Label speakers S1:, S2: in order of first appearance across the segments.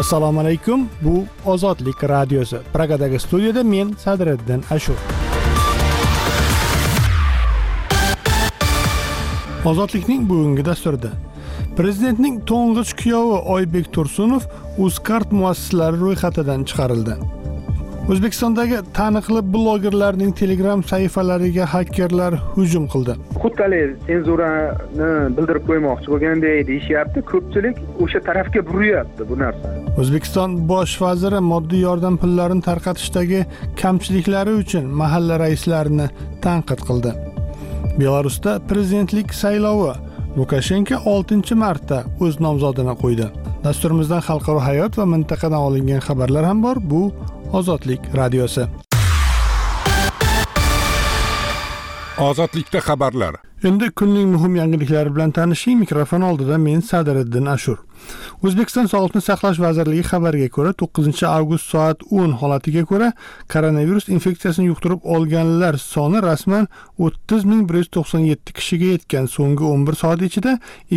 S1: Assalomu alaykum. Bu Ozodlik radiosi. Pragadagi studiyada men Sadriddin Ashur. Ozodlikning bugungi dasturida Prezidentning to'ng'ich kuyovi Oybek Tursunov Uzcard muassisalari ro'yxatidan chiqarildi. O'zbekistondagi taniqli blogerlarning Telegram sahifalariga hakkerlar hujum qildi.
S2: Xuddalik senzurani bildirib qo'ymoqchi bo'lganday deyishyapti. Ko'pchilik o'sha tarafga buryapti bu narsa.
S1: O'zbekiston bosh vaziri moddiy yordam pullarini tarqatishdagi kamchiliklari uchun mahalla raislarini tanqid qildi. Belarusda prezidentlik saylovi Lukashenko 6-marta o'z nomzodini qo'ydi. Dasturimizdan xalqaro hayot va mintaqadan olingan xabarlar ham bor. Bu Ozodlik radiosi.
S3: Ozodlikda xabarlar.
S1: Endi kunning muhim yangiliklari bilan tanishing. Mikrofon oldida men Sadriddin Ashur. O'zbekiston Sog'liqni saqlash vazirligi xabariga ko'ra 9-avgust soat 10 holatiga ko'ra koronavirus infeksiyasini yuqtirib olganlar soni rasman 30.197 kishiga yetgan. So'nggi 11 soat ichida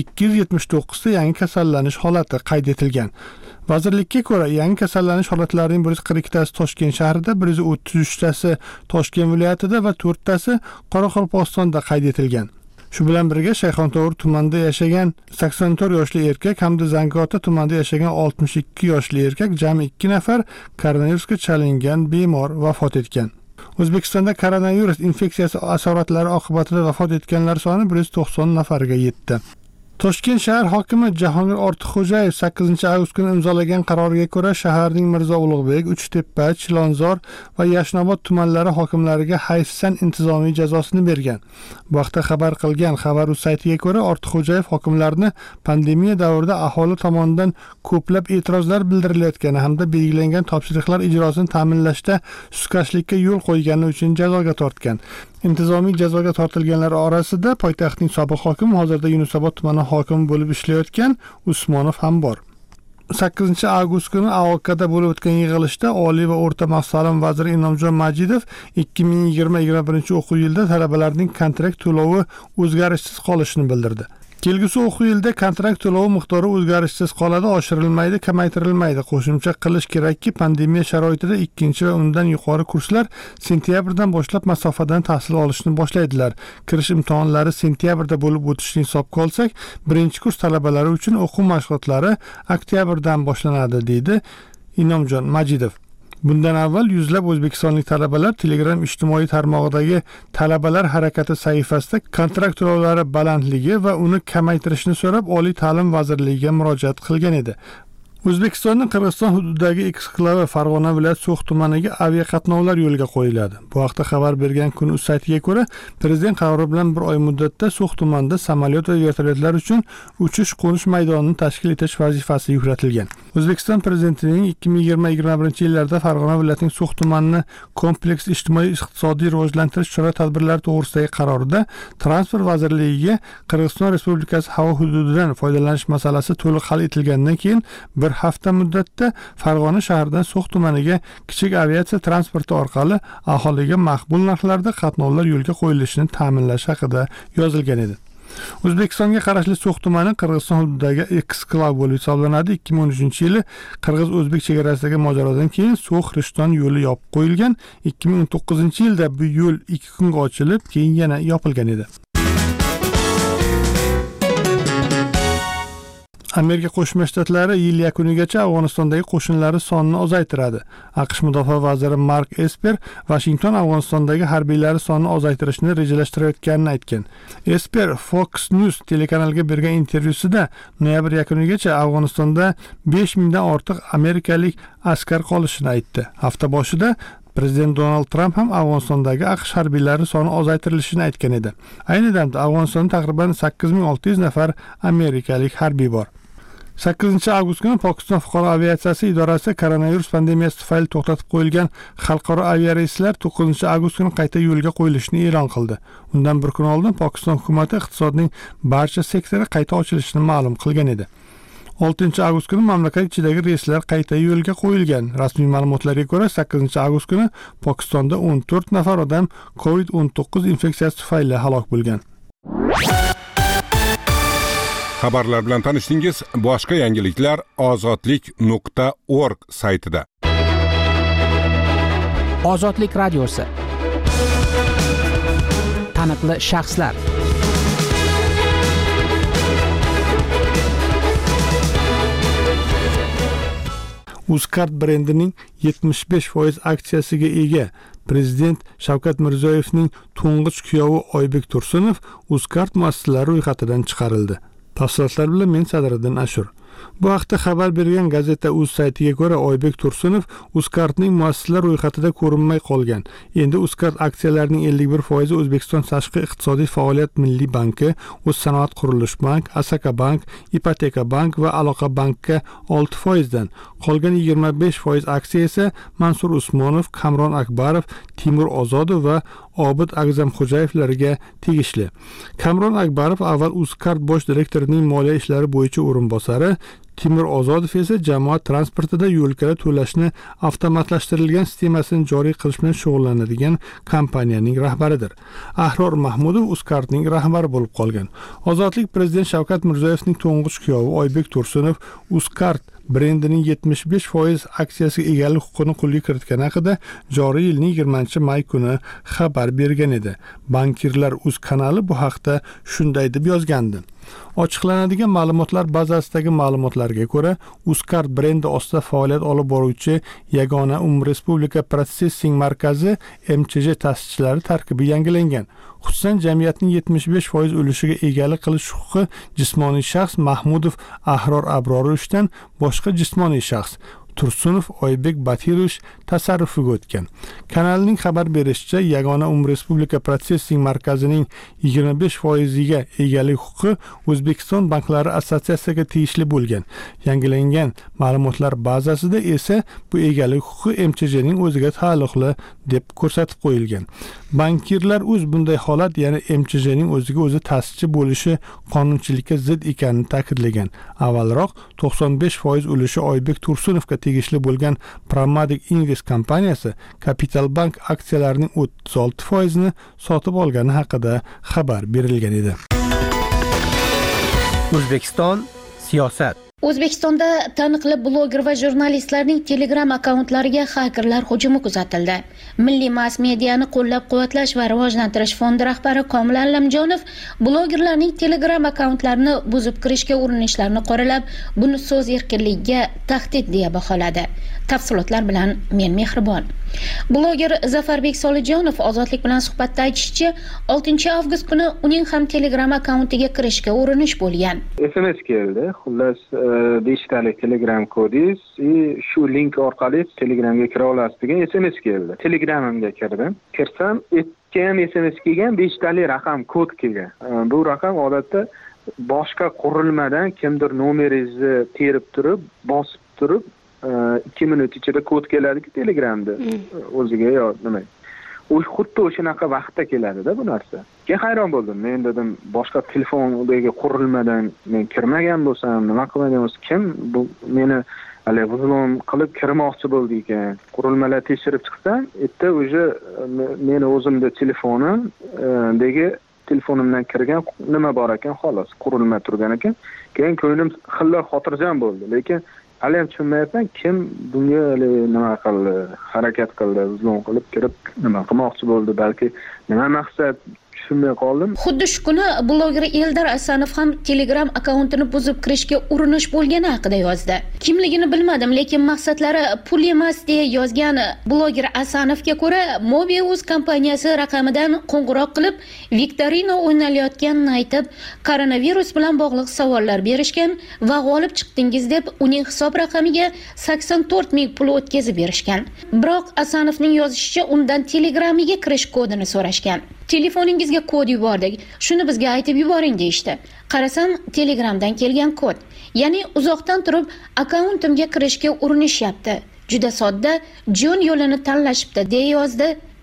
S1: 279 ta yangi kasallanish holati qayd etilgan. Vazirlikka ko'ra yangi kasallanish holatlarining 142 tasi Toshkent shahrida, 133 tasi Toshkent viloyatida va 4 tasi Qoraqalpog'istonda qayd etilgan. Shu bilan birga Shayxontohur tumanida yashagan 84 yoshli erkak hamda Zangiota tumanida yashagan 62 yoshli erkak jami 2 nafar koronavirusga chalingan bemor vafot etgan. O'zbekistonda koronavirus infeksiyasi asoratlari oqibatida vafot etganlar soni 190 nafarga yetdi. Toshkent shahar hokimi Jahongir Ortiqxo'jayev 8-avgust kuni imzolagan qaroriga ko'ra shaharning Mirzo Ulug'bek, Uchtepa, Chilonzor va Yashnobod tumanlari hokimlariga hayfsan intizomiy jazosini bergan. Bu haqda xabar qilgan Xabar.uz saytiga ko'ra Ortiqxo'jayev hokimlarni pandemiya davrida aholi tomonidan ko'plab e'tirozlar bildirilayotgani hamda belgilangan topshiriqlar ijrosini ta'minlashda sustkashlikka yo'l qo'ygani uchun jazoga tortgan. Intizomiy jazoga tortilganlar orasida poytaxtning sobiq hokimi, hozirda Yunusobod tumani hokimi bo'lib ishlayotgan Usmonov ham bor. 8-avgust kuni AOKda bo'lib o'tgan yig'ilishda Oliy va o'rta maxsus ta'lim vaziri Inomjon Majidov 2020-21 o'quv yilida talabalarning kontrakt to'lovi o'zgarishsiz qolishini bildirdi. Kelgusi o'quv yilida kontrakt to'lovi miqdori o'zgarishsiz qoladi, oshirilmaydi, kamaytirilmaydi. Qo'shimcha qilish kerakki, pandemiya sharoitida 2 va undan yuqori kurslar sentyabrdan boshlab masofadan tahsil olishni boshlaydilar. Kirish imtihonlari sentyabrda bo'lib o'tishini hisobga olsak, birinchi kurs talabalari uchun o'quv mashg'ulotlari oktyabrdan boshlanadi, deydi Inomjon Majidov. Bundan avval yuzlab o'zbekistonlik talabalar Telegram ijtimoiy tarmog'idagi talabalar harakati sahifasida kontrakt to'lovlari balandligi va uni kamaytirishni so'rab Oliy ta'lim vazirligiga murojaat qilgan edi. O'zbekistonning Qirg'iziston hududidagi eksklavi Farg'ona viloyat So'x tumaniga aviaqatnovlar yo'lga qo'yiladi. Bu haqda xabar bergan Kun.uz saytiga ko'ra, prezident qarori bilan 1 oy muddatda So'x tumanida samolyot va vertolyotlar uchun uchish-qo'nish maydonini tashkil etish vazifasi yuklatilgan. O'zbekiston prezidentining 2020-21 yillarda Farg'ona viloyatining So'x tumanini kompleks ijtimoiy-iqtisodiy rivojlantirish chora-tadbirlari to'g'risidagi qarorida Transport vazirligiga Qirg'iziston Respublikasi havo hududidan foydalanish masalasi to'liq hal etilgandan keyin bir hafta muddatda Farg'ona shahridan So'x tumaniga kichik aviatsiya transporti orqali aholiga maqbul narxlarda qatnovlar yo'lga qo'yilishini ta'minlash haqida yozilgan edi. O'zbekistonga qarashli So'x tumani Qirg'iziston hududidagi eksklav bo'lib hisoblanadi. 2013-yili Qirg'iz-O'zbek chegarasidagi mojarodan keyin So'x-Rishton yo'li yopib qo'yilgan. 2019-yilda bu yo'l 2 kunga ochilib, keyin yana yopilgan edi. Amerika Qo'shma Shtatlari yil yakunigacha Afg'onistondagi qo'shinlari sonini ozaytiradi. AQSh mudofaa vaziri Mark Esper Washington Afg'onistondagi harbiylari sonini ozaytirishni rejalashtirayotganini aytgan. Esper Fox News telekanaliga bergan intervyusida noyabr yakunigacha Afg'onistonda 5000 dan ortiq amerikalik askar qolishini aytdi. Hafta boshida Prezident Donald Trump ham Afg'onistondagi AQSh harbiylari soni ozaytirilishini aytgan edi. Ayni damda Afg'onistonda taqriban 8600 nafar amerikalik harbiy bor. 8-avgust kuni Pokiston fuqaro aviatsiyasi idorasi koronavirus pandemiyasi tufayli to'xtatib qo'yilgan xalqaro aviareyslar 9-avgust kuni qayta yo'lga qo'yilishini e'lon qildi. Undan bir kun oldin Pokiston hukumati iqtisodning barcha sektori qayta ochilishini ma'lum qilgan edi. 6-avgust kuni mamlakat ichidagi reyslar qayta yo'lga qo'yilgan. Rasmiy ma'lumotlarga ko'ra 8-avgust kuni Pokistonda 14 nafar odam COVID-19 infeksiyasi tufayli halok bo'lgan.
S3: Xabarlar bilan tanishdingiz. Boshqa yangiliklar ozodlik.org saytida.
S4: Ozodlik radiosi. Taniqli shaxslar.
S1: Uzcard brendining 75% aksiyasiga ega Prezident Shavkat Mirziyoyevning to'ng'ich kuyovi Oybek Tursunov Uzcard muassasalari ro'yxatidan chiqarildi. Tafsilotlar bilan men Sadriddin Ashur. Bu haqda xabar bergan gazeta Uz saytiga ko'ra Oybek Tursunov Uzcardning muassasalar ro'yxatida ko'rinmay qolgan. Endi Uzcard aksiyalarining 51% O'zbekiston Tashqi iqtisodiy faoliyat milliy banki, O'zsanoat qurilish bank, Asaka bank, Ipoteka bank va Aloqa bankka 6% dan, qolgan 25% aksiya esa Mansur Usmonov, Kamron Akbarov, Timur Ozodov va Obid Agzamxo'jayevlarga tegishli. Kamron Akbarov avval Uzcard bosh direktorining moliya ishlari bo'yicha o'rinbosari, Timur Ozodov esa jamoat transportida yo'lkala to'lashni avtomatlashtirilgan sistemasini joriy qilish bilan shug'ullanadigan kompaniyaning rahbaridir. Ahror Mahmudov Uzcardning rahbari bo'lib qolgan. Ozodlik prezident Shavkat Mirziyoyevning to'ng'ich kuyovi Oybek Tursunov Uzcard brendining 75% aksiyasiga egalik huquqini qo'lga kiritgani haqida joriy yilning 20-may kuni xabar bergan edi. Bankirlar Uz kanali bu haqda shunday deb yozgandi. Ochiqlanadigan ma'lumotlar bazasidagi ma'lumotlarga ko'ra, Uzcard brendi ostida faoliyat olib boruvchi yagona umumrespublika protsessing markazi MCJ ta'sischilari tarkibi yangilangan. Xususan, jamiyatning 75% ulushga egalik qilish huquqi jismoniy shaxs Mahmudov Ahror Abrorovishdan boshqa jismoniy shaxs Tursunov Oybek Batirovich tasarrufiga o'tgan. Kanalning xabar berishicha, yagona umumrespublika protsessing markazining 25%ga egalik huquqi O'zbekiston banklari assotsiatsiyasiga tegishli bo'lgan. Yangilangan ma'lumotlar bazasida esa bu egalik huquqi MCJning o'ziga taalluqli deb ko'rsatib qo'yilgan. Bankirlar bunday holat, ya'ni MCJning o'ziga o'zi ta'sischi bo'lishi qonunchilikka zid ekanini ta'kidlagan. Avvalroq 95% ulushi Oybek Tursunovga tegishli bo'lgan Pramatic Invest kompaniyasi Capital Bank aksiyalarining 36%ni sotib olgani haqida xabar berilgan edi.
S5: O'zbekiston siyosat.
S6: O'zbekistonda taniqli bloger va jurnalistlarning Telegram akkauntlariga xakerlar hujumi kuzatildi. Milliy mass mediani qo'llab-quvvatlash va rivojlantirish fondi rahbari Komil Allamjonov blogerlarning Telegram akkauntlarini buzib kirishga urinishlarini qoralab, buni so'z erkinligiga tahdid deya baholadi. Tafsilotlar bilan men Mehribon. Bloger Zafarbek Solijonov Ozodlik bilan suhbatda aytishicha, 6-avgust kuni uning ham Telegram akkauntiga kirishga urinish bo'lgan.
S2: SMS keldi. Xullas 5 talik Telegram kodingiz, shu link orqali Telegramga kira olasiz degan SMS keldi. Telegramimga kirdim. Kirsam, ikki ham SMS kelgan, 5 talik raqam kod kelgan. Bu raqam odatda boshqa qurilmadan kimdir nomeringizni terib turib, bosib turib 2 minut ichida kod keladi-ku Telegramda. O'ziga nima? U xuddi o'shanaqa vaqtda keladi-da bu narsa. Keyin hayron bo'ldim. Men dedim, boshqa telefondagi qurilmadan men kirmagan bo'lsam, nima qilmagan bo'lsam, kim bu meni hali buzilom qilib kirmoqchi bo'ldi ekan. Qurilmalar tekshirib chiqsam, erta o'sha meni o'zimda telefonimdagi telefonimdan kirgan nima bor ekan, xolos qurilma turgan ekan. Keyin ko'nglim xillar xotirjam bo'ldi, lekin hali ham tushunmayapman, kim bunga nima qildi, harakat qildi, uzlon qilib kirib nima qilmoqchi bo'ldi, balki nima maqsad tushunmay qoldim.
S6: Xuddi shu kuni bloger Eldar Asanov ham Telegram akkauntini buzib kirishga urinish bo'lgani haqida yozdi. Kimligini bilmadim, lekin maqsadlari pul emas deya yozgan bloger Asanovga ko'ra, Mobius kompaniyasi raqamidan qo'ng'iroq qilib, viktorina o'ynalayotganini aytib, koronavirus bilan bog'liq savollar berishgan va g'olib chiqdingiz deb uning hisob raqamiga 84 ming pul o'tkazib berishgan. Biroq Asanovning yozishicha, undan Telegramiga kirish kodini so'rashgan. Telefoningizga kod yubordik, shuni bizga aytib yuboring deyishdi. Qarasam, Telegramdan kelgan kod. Ya'ni uzoqdan turib akkauntimga kirishga urinishyapti. Juda sodda, jon yo'lini tanlashibdi deya yozdi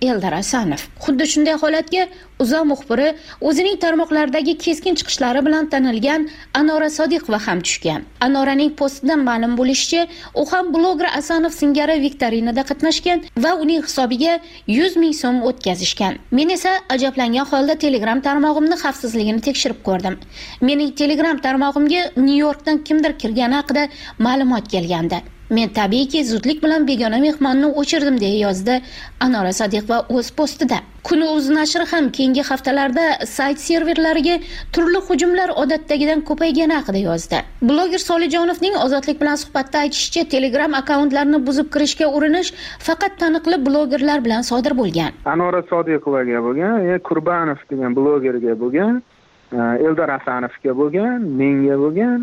S6: Eldar Asanov. Xuddi shunday holatga UZA muxbiri o'zining tarmoqlardagi keskin chiqishlari bilan tanilgan Anora Sodiqova ham tushgan. Anoraning postidan ma'lum bo'lishicha, u ham bloger Asanov singari viktorinada qatnashgan va uning hisobiga 100 ming so'm o'tkazishgan. Men esa ajablangan holda Telegram tarmog'imni xavfsizligini tekshirib ko'rdim. Mening Telegram tarmog'imga Nyu-Yorkdan kimdir kirgani haqida ma'lumot kelgandi. Men tabiiyki zudlik bilan begona mehmonni o'chirdim deya yozdi Anora Sodiqova o'z postida. Kun.uz nashri ham keyingi haftalarda sayt serverlariga turli hujumlar odatdagidan ko'paygani haqida yozdi. Bloger Solijonovning Ozodlik bilan suhbatda aytishicha, Telegram akkauntlarini buzib kirishga urinish faqat taniqli blogerlar bilan sodir bo'lgan.
S2: Anora Sodiqovaga bo'lgan, Kurbanov degan blogerga bo'lgan, Eldar Asanovga bo'lgan, menga bo'lgan,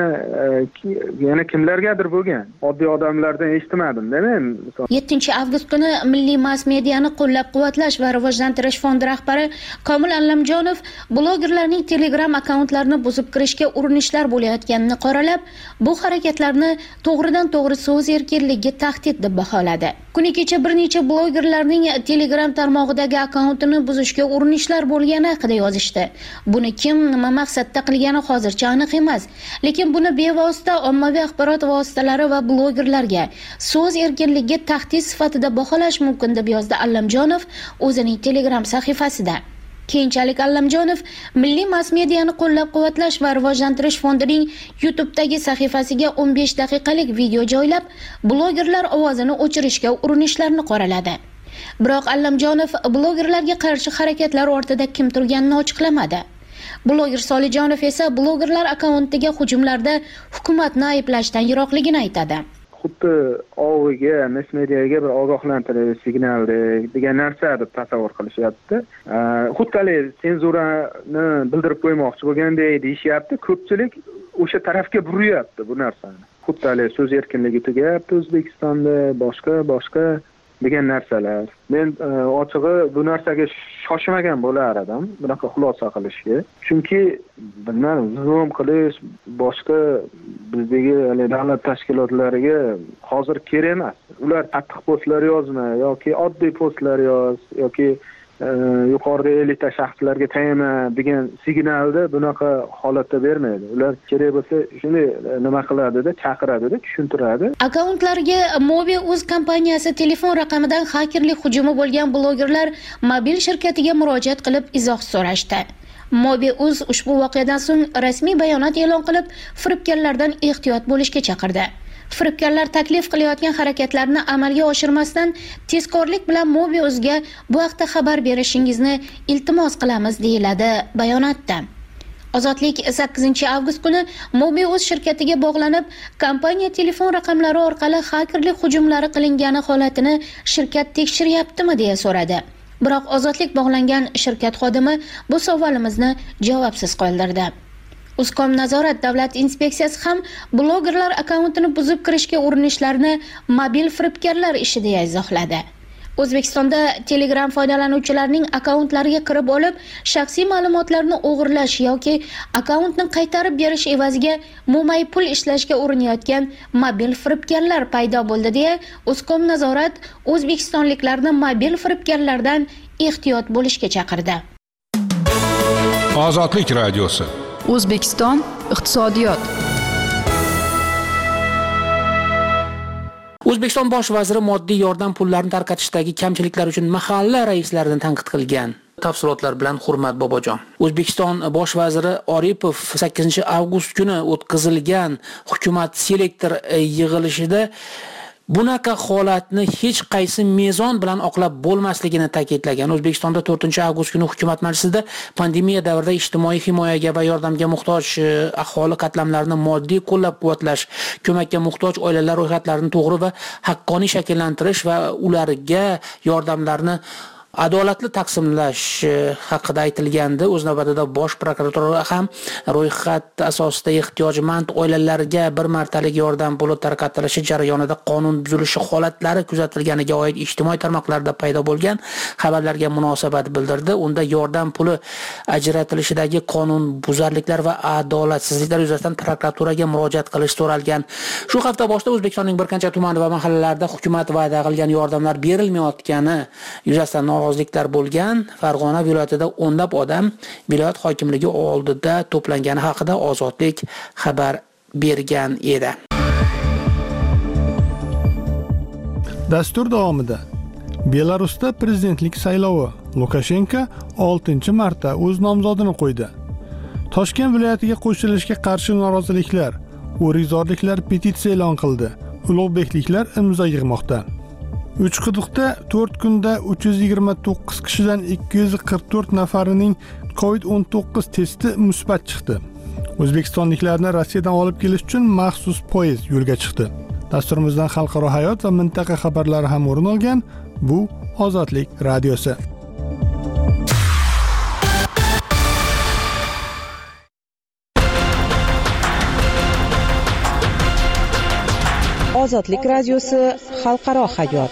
S2: yana kimlargadir bo'lgan. Oddiy odamlardan eshitmadim-da men.
S6: 7-avgust kuni Milliy mass mediani qo'llab-quvvatlash va rivojlantirish fondi rahbari Komil Allamjonov blogerlarning Telegram akkauntlarini buzib kirishga urinishlar bo'layotganini qoralab, bu harakatlarni to'g'ridan-to'g'ri so'z erkinligiga tahdid deb baholadi. Kuni kecha bir necha blogerlarning Telegram tarmog'idagi akkauntini buzishga urinishlar bo'lgani haqida yozishdi. Buni kim nima maqsadda qilgani hozircha aniq emas, lekin buni bevosita ommaviy axborot vositalari va blogerlarga so'z erkinligiga tahdid sifatida baholash mumkin deb yozdi Allamjonov o'zining Telegram sahifasida. Keyinchalik Allamjonov Milliy mass mediani qo'llab-quvvatlash va rivojlantirish fondining YouTube'dagi sahifasiga 15 daqiqalik video joylab, blogerlar ovozini o'chirishga urinishlarni qoraladi. Biroq Allamjonov blogerlarga qarshi harakatlar ortida kim turganini ochiqlamadi. Bloger Solijonov esa blogerlar akkauntiga hujumlarda hukumatni ayblashdan yiroqligini aytadi.
S2: Xuddi oviga, mass mediaga bir ogohlantirish signali degan narsa deb tasavvur qilishyapti. Xuddi senzurani bildirib qo'ymoqchi bo'lgandek deyishyapti. Ko'pchilik o'sha tarafga buryapti bu narsani. Xuddi so'z erkinligi tugayapti O'zbekistonda, boshqa degan narsalar. Men ochig'i bu narsaga shoshmagan bo'lar edim, bunaqa xulosa qilishga. Chunki bilmadim, zoom qilish boshqa bizdagi davlat tashkilotlariga hozir kerak emas. Ular qattiq postlar yozma yoki oddiy postlar yoz yoki yuqorida elita shaxslarga tayinma degan signalni bunaqa holatda bermaydi. Ular kerak bo'lsa shunday nima qiladida, chaqiradida, tushuntiradi.
S6: Akkauntlariga Mobi.uz kompaniyasi telefon raqamidan xakerlik hujumi bo'lgan blogerlar mobil shirkatiga murojaat qilib izoh so'rashdi. Mobi.uz ushbu voqeadan so'ng rasmiy bayonot e'lon qilib, firibgarlardan ehtiyot bo'lishga chaqirdi. Firibgarlar taklif qilayotgan harakatlarni amalga oshirmasdan tezkorlik bilan Mobi.uzga bu haqda xabar berishingizni iltimos qilamiz deyiladi bayonotda. Ozodlik 8-avgust kuni Mobi.uz shirkatiga bog'lanib, kompaniya telefon raqamlari orqali xakerlik hujumlari qilingani holatini shirkat tekshiryaptimi deya so'radi. Biroq Ozodlik bog'langan shirkat xodimi bu savolimizni javobsiz qoldirdi. Uzcom nazorat davlat inspeksiyasi ham blogerlar akkauntini buzib kirishga urinishlarni mobil firibgarlar ishi deya izohladi. O'zbekistonda Telegram foydalanuvchilarining akkauntlariga kirib olib, shaxsiy ma'lumotlarni o'g'irlash yoki akkauntni qaytarib berish evaziga mo'may pul ishlashga urinayotgan mobil firibgarlar paydo bo'ldi deya Uzcom nazorat o'zbekistonliklarni mobil firibgarlardan ehtiyot bo'lishga chaqirdi.
S3: Ozodlik radiosi.
S7: O'zbekiston iqtisodiyot.
S4: O'zbekiston bosh vaziri moddiy yordam pullarini tarqatishdagi kamchiliklar uchun mahalla raislarini tanqid qilgan. Tafsilotlar bilan Hurmat Bobojon. O'zbekiston bosh vaziri Oripov 8-avgust kuni o'tkazilgan hukumat selektor yig'ilishida bunaqa holatni hech qaysi mezon bilan oqlab bo'lmasligini ta'kidlagan. O'zbekistonda 4-avgust kuni hukumat majlisida pandemiya davrida ijtimoiy himoyaga va yordamga muhtoj aholi qatlamlarini moddiy qo'llab-quvvatlash, ko'makka muhtoj oilalar ro'yxatlarini to'g'ri va haqqoniy shakllantirish va ularga yordamlarni adolatli taqsimlash haqida aytilgandi. O'z navbatida bosh prokuratura ham ro'yxat asosida ehtiyojmand oilalarga bir martalik yordam puli tarqatilishi jarayonida qonun buzilishi holatlari kuzatilganiga oid ijtimoiy tarmoqlarda paydo bo'lgan xabarlarga munosabat bildirdi. Unda yordam puli ajratilishidagi qonun buzarliklar va adolatsizliklar yuzasidan prokuraturaga murojaat qilish so'ralgan. Shu hafta boshida O'zbekistonning bir qancha tuman va mahallalarida hukumat va'da qilgan yordamlar berilmayotgani yuzasidan noroziliklar bo'lgan. Farg'ona viloyatida o'nlab odam viloyat hokimligi oldida to'plangani haqida Ozodlik xabar bergan edi.
S1: Dastur davomida Belarusda prezidentlik saylovi. Lukashenko 6-marta o'z nomzodini qo'ydi. Toshkent viloyatiga qo'shilishga qarshi noroziliklar, o'rikzorliklar petitsiya e'lon qildi. Ulug'bekliklar imzo yig'moqda. Uchquduqda 4 kunda 329 kishidan 244 nafarining COVID-19 testi musbat chiqdi. O'zbekistonliklarni Rossiyadan olib kelish uchun maxsus poyezd yo'lga chiqdi. Dasturimizdan xalqaro hayot va mintaqa xabarlari ham o'rin olgan. Bu Ozodlik radiosi.
S8: Ozodlik radiosi xalqaro hayot.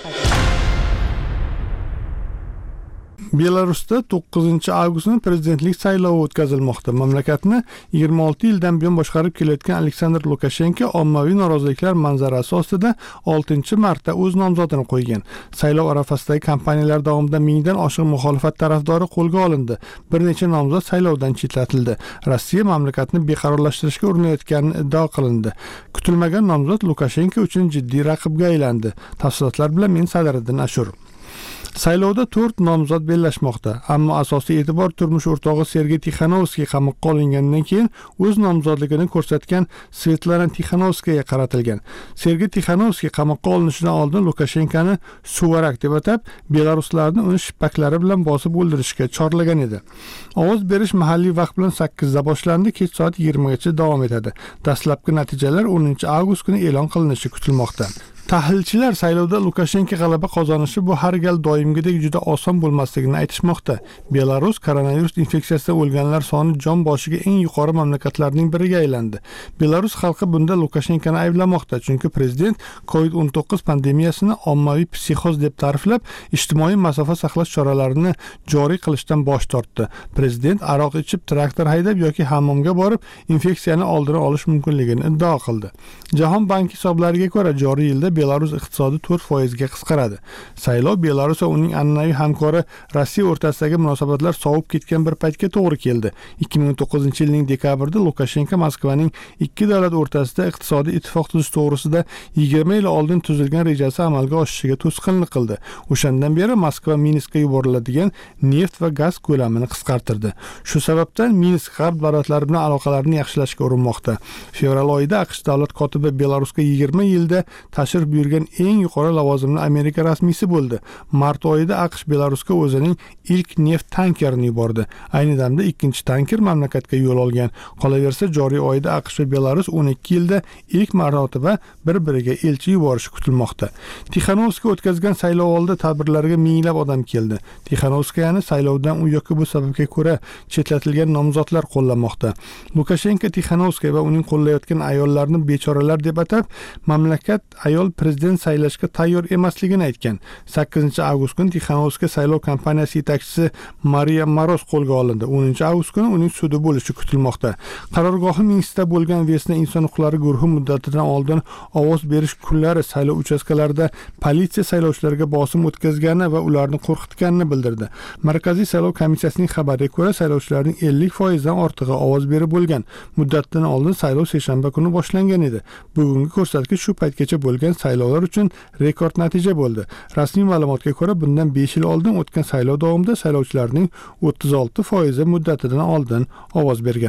S1: Belarusda 9-avgustda prezidentlik saylovi o'tkazilmoqda. Mamlakatni 26 yildan buyon boshqarib kelayotgan Aleksandr Lukashenko ommaviy noroziliklar manzarasi ostida 6-marta o'z nomzodini qo'ygan. Saylov arafasidagi kampaniyalar davomida mingdan oshiq muxolifat tarafdori qo'lga olindi. Bir necha nomzod saylovdan chetlatildi. Rossiya mamlakatni beqarorlashtirishga urinayotgani iddao qilindi. Kutilmagan nomzod Lukashenko uchun jiddiy raqibga aylandi. Tafsilotlar bilan men Sadiriddin Ashur. Saylovda 4 nomzod bellashmoqda, ammo asosiy e'tibor turmush o'rtog'i Sergey Tixanovskiy qamoqqa olingandan keyin o'z nomzodligini ko'rsatgan Svetlana Tixanovskayaga qaratilgan. Sergey Tixanovskiy qamoqqa olinishidan oldin Lukashenkoni suvarak deb atab, belaruslarni uni shippaklari bilan bosib o'ldirishga chorlagan edi. Ovoz berish mahalliy vaqt bilan 8 da boshlandi, kech soat 20 gacha davom etadi. Dastlabki natijalar 10-avgust kuni e'lon qilinishi kutilmoqda. Tahlilchilar saylovda Lukashenko g'alaba qozonishi bu har gal doimgidek juda oson bo'lmasligini aytishmoqda. Belarus koronavirus infeksiyasidan o'lganlar soni jon boshiga eng yuqori mamlakatlarning biriga aylandi. Belarus xalqi bunda Lukashenkoni ayblamoqda, chunki prezident COVID-19 pandemiyasini ommaviy psixoz deb ta'riflab, ijtimoiy masofa saqlash choralarini joriy qilishdan bosh tortdi. Prezident aroq ichib, traktor haydab yoki hammomga borib, infeksiyani oldini olish mumkinligini iddao qildi. Jahon banki hisoblariga ko'ra, joriy yilda Belarus iqtisodi 4% ga qisqaradi. Saylov Belarus va uning an'anaviy hamkori Rossiya o'rtasidagi munosabatlar sovib ketgan bir paytga to'g'ri keldi. 2009-yilning dekabrida Lukashenko Moskvaning ikki davlat o'rtasida iqtisodiy ittifoq tuzish to'g'risida 20 yil oldin tuzilgan rejasi amalga oshishiga to'sqinlik qildi. O'shandan beri Moskva Minskka yuboriladigan neft va gaz ko'lamini qisqartirdi. Shu sababdan Minsk g'arb davlatlari bilan aloqalarni yaxshilashga urinmoqda. Fevral oyida AQSh davlat kotibi Belarusga 20 yilda tashrif buyurgan eng yuqori lavozimli Amerika rasmiysi bo'ldi. Mart oyida AQSh Belarusga o'zining ilk neft tankerini yubordi. Ayni damda ikkinchi tanker mamlakatga yo'l olgan. Qolaversa, joriy oyida AQSh va Belarus 12 yilda ilk marotaba bir-biriga elchi yuborishi kutilmoqda. Tixanovskiy o'tkazgan saylov oldi tadbirlarga minglab odam keldi. Tixanovskiyani saylovdan u yoki bu sababga ko'ra chetlatilgan nomzodlar qo'llamoqda. Lukashenko Tixanovskiy va uning qo'llayotgan ayollarni bechoralar deb atab, mamlakat ayol prezident saylashga tayyor emasligini aytgan. 8-avgust kuni Tixanovskiy saylov kampaniyasi yetakchisi Mariya Moroz qo'lga olindi. 10-avgust kuni uning sudi bo'lishi kutilmoqda. Qarorgohi Minskda bo'lgan Vesna inson huquqlari guruhi muddatidan oldin ovoz berish kunlari saylov uchastkalarida politsiya saylovchilarga bosim o'tkazgani va ularni qo'rqitganini bildirdi. Markaziy saylov komissiyasining xabariga ko'ra, saylovchilarning 50% dan ortig'i ovoz berib bo'lgan. Muddatidan oldin saylov seshanba kuni boshlangan edi. Bugungi ko'rsatkich shu paytgacha bo'lgan saylovlar uchun rekord natija bo'ldi. Rasmiy ma'lumotga ko'ra, bundan 5 yil oldin o'tgan saylov davomida saylovchilarning 36% muddatidan oldin ovoz bergan.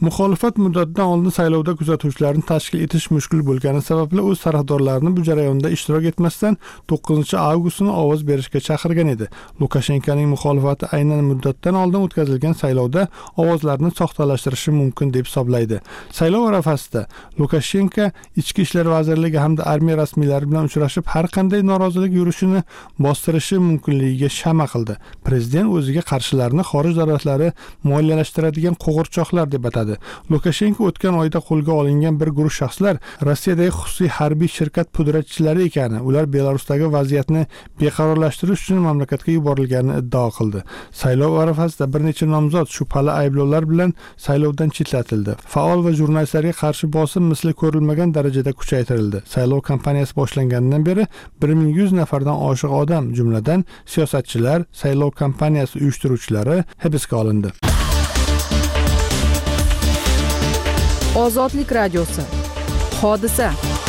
S1: Muxolifat muddatidan oldin saylovda kuzatuvchilarni tashkil etish mushkul bo'lgani sababli o'z tarafdorlarini bu jarayonda ishtirok etmasdan 9-avgustni ovoz berishga chaqirgan edi. Lukashenkoning muxolifati aynan muddatdan oldin o'tkazilgan saylovda ovozlarni soxtalashtirishi mumkin deb hisoblaydi. Saylov arafasida Lukashenko Ichki ishlar vazirligi hamda armiya rasmiylari bilan uchrashib, har qanday norozilik yurishini bostirishi mumkinligiga shama qildi. Prezident o'ziga qarshilarni xorij davlatlari moliyalashtiradigan qo'g'irchoqlar deb atadi. Lukashenko o'tgan oyda qo'lga olingan bir guruh shaxslar Rossiyadagi xususiy harbiy shirkat pudratchilari ekani, ular Belarusdagi vaziyatni beqarorlashtirish uchun mamlakatga yuborilganini iddao qildi. Saylov arafasida bir necha nomzod shubhali ayblovlar bilan saylovdan chetlatildi. Faol va jurnalistlarga qarshi bosim misli ko'rilmagan darajada kuchaytirildi. Saylov kampaniyasi boshlanganidan beri 1100 nafardan oshiq odam, jumladan siyosatchilar, saylov kampaniyasi uyushtiruvchilari hibsga olindi.
S7: Ozodlik radiosi. Hodisa.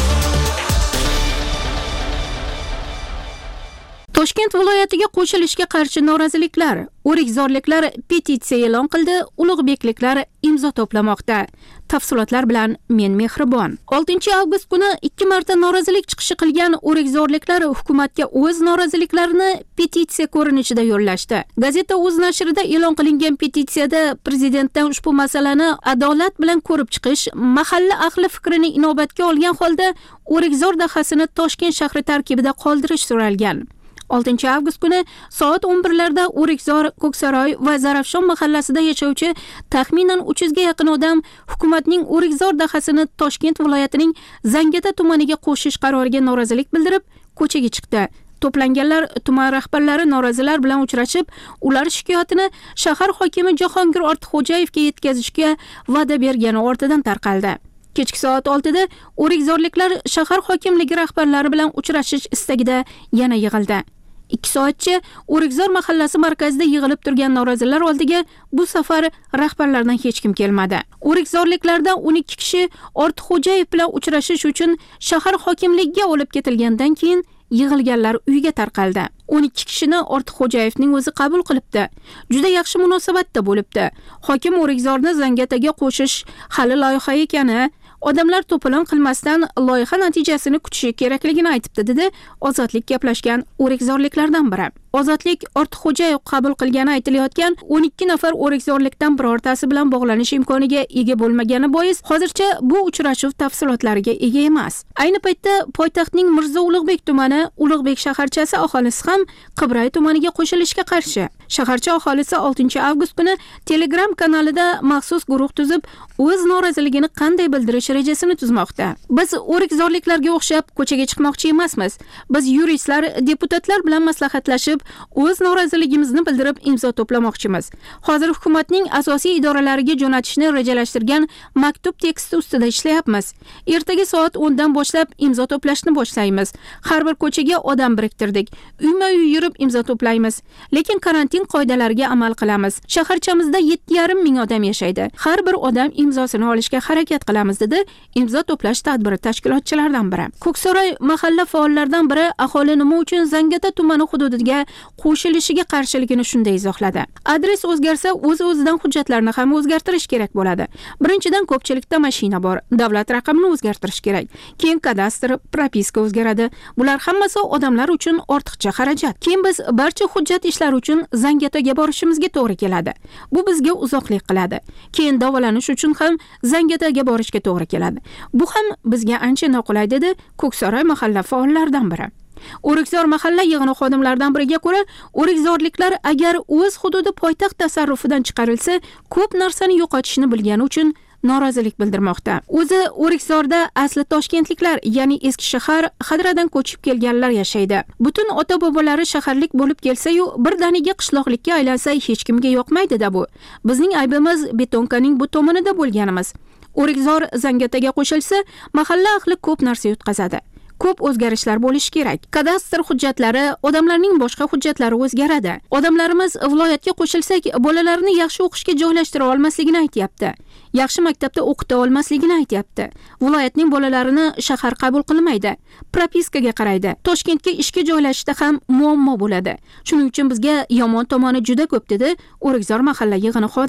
S7: Toshkent viloyatiga qo'shilishga qarshi noroziliklar, o'rikzorliklar petitsiya e'lon qildi, ulug'bekliklar imzo to'plamoqda. Tafsilotlar bilan men Mehribon. 6-avgust kuni 2 marta norozilik chiqishi qilgan o'rikzorliklar hukumatga o'z noroziliklarini petitsiya ko'rinishida yo'llashdi. Gazeta O'z nashrida e'lon qilingan petitsiyada prezidentdan ushbu masalani adolat bilan ko'rib chiqish, mahalla ahli fikrini inobatga olgan holda o'rikzor dahasini Toshkent shahri tarkibida qoldirish so'ralgan. 6-avgust kuni soat 11larda O'rikzor, Ko'ksaroy va Zarafshon mahallasida yashovchi taxminan 300 ga yaqin odam hukumatning O'rikzor dahasini Toshkent viloyatining Zangata tumaniga qo'shish qaroriga norozilik bildirib, ko'chaga chiqdi. To'planganlar tuman rahbarlari norozilar bilan uchrashib, ular shikoyatini shahar hokimi Jahongir Ortiqxo'jayevga yetkazishga va'da bergani ortidan tarqaldi. Kechki soat 6da o'rikzorliklar shahar hokimligi rahbarlari bilan uchrashish istagida yana yig'ildi. 2 soatcha O'rikzor mahallasi markazida yig'ilib turgan norozilar oldiga bu safar rahbarlardan hech kim kelmadi. O'rikzorliklardan 12 kishi Ortiqxo'jayev bilan uchrashish uchun shahar hokimligiga olib ketilgandan keyin yig'ilganlar uyga tarqaldi. 12 kishini Ortiqxo'jayevning o'zi qabul qilibdi. Juda yaxshi munosabatda bo'libdi. Hokim O'rikzorni Zangataga qo'shish hali loyiha ekani, odamlar to'polon qilmasdan loyiha natijasini kutishi kerakligini aytibdi, dedi Ozodlik gaplashgan o'rikzorliklardan biri. Ozodlik Ortiqxo'jayev qabul qilgani aytilayotgan 12 nafar o'rikzorlikdan birortasi bilan bog'lanish imkoniga ega bo'lmagani bois hozircha bu uchrashuv tafsilotlariga ega emas. Ayni paytda poytaxtning Mirzo Ulug'bek tumani, Ulug'bek shaharchasi aholisi ham Qibray tumaniga qo'shilishga qarshi. Shaharcha aholisi 6-avgust kuni Telegram kanalida maxsus guruh tuzib, o'z noroziligini qanday bildirish rejasini tuzmoqda. Biz o'rikzorliklarga o'xshab ko'chaga chiqmoqchi emasmiz. Biz yuristlar, deputatlar bilan maslahatlashib, o'z noroziligimizni bildirib imzo to'plamoqchimiz. Hozir hukumatning asosiy idoralariga jo'natishni rejalashtirgan maktub teksti ustida ishlayapmiz. Ertaga soat 10 dan boshlab imzo to'plashni boshlaymiz. Har bir ko'chaga odam biriktirdik. Uyma-uy yurib imzo to'playmiz. Lekin karantin qoidalariga amal qilamiz. Shaharchamizda 7,5 ming odam yashaydi. Har bir odam imzosini olishga harakat qilamiz, dedi imzo to'plash tadbiri tashkilotchilaridan biri. Ko'ksaroy mahalla faollaridan biri aholi nima uchun Zangata tumani hududiga qo'shilishiga qarshiligini shunday izohladi. Adres o'zgarsa, o'z-o'zidan hujjatlarni ham o'zgartirish kerak bo'ladi. Birinchidan ko'pchilikda mashina bor, davlat raqamini o'zgartirish kerak. Keyin kadastr, propiska o'zgaradi. Bular hammasi odamlar uchun ortiqcha xarajat. Keyin biz barcha hujjat ishlari uchun Zangataga borishimizga to'g'ri keladi. Bu bizga uzoqlik qiladi. Keyin davolanish uchun ham Zangataga borishga to'g'ri keladi. Bu ham bizga ancha noqulay, dedi Ko'ksaroy mahalla faollaridan biri. O'rikzor mahalla yig'ini xodimlaridan biriga ko'ra, o'rikzorliklar agar o'z hududi poytaxt tasarrufidan chiqarilsa, ko'p narsani yo'qotishni bilgani uchun norozilik bildirmoqda. O'zi O'rikzorda asli toshkentliklar, ya'ni eski shahar Hadradan ko'chib kelganlar yashaydi. Butun ota-bobolari shaharlik bo'lib kelsa-yu, birdaniga qishloqlikka aylansa hech kimga yoqmaydi-da bu. Bizning aybimiz betonkaning bu tomonida bo'lganimiz. O'rikzor Zangataga qo'shilsa, mahalla ahli ko'p narsa yutqazadi. Ko'p o'zgarishlar bo'lishi kerak. Kadastr hujjatlari, odamlarning boshqa hujjatlari o'zgaradi. Odamlarimiz viloyatga qo'shilsak, bolalarini yaxshi o'qishga joylashtira olmasligini aytayapti. Yaxshi maktabda o'qita olmasligini aytayapti. Viloyatning bolalarini shahar qabul qilmaydi. Propiskaga qaraydi. Toshkentga ishga joylashishda ham muammo bo'ladi. Shuning uchun bizga yomon tomoni juda ko'p, dedi O'rikzor mahalla yig'ini xodimi.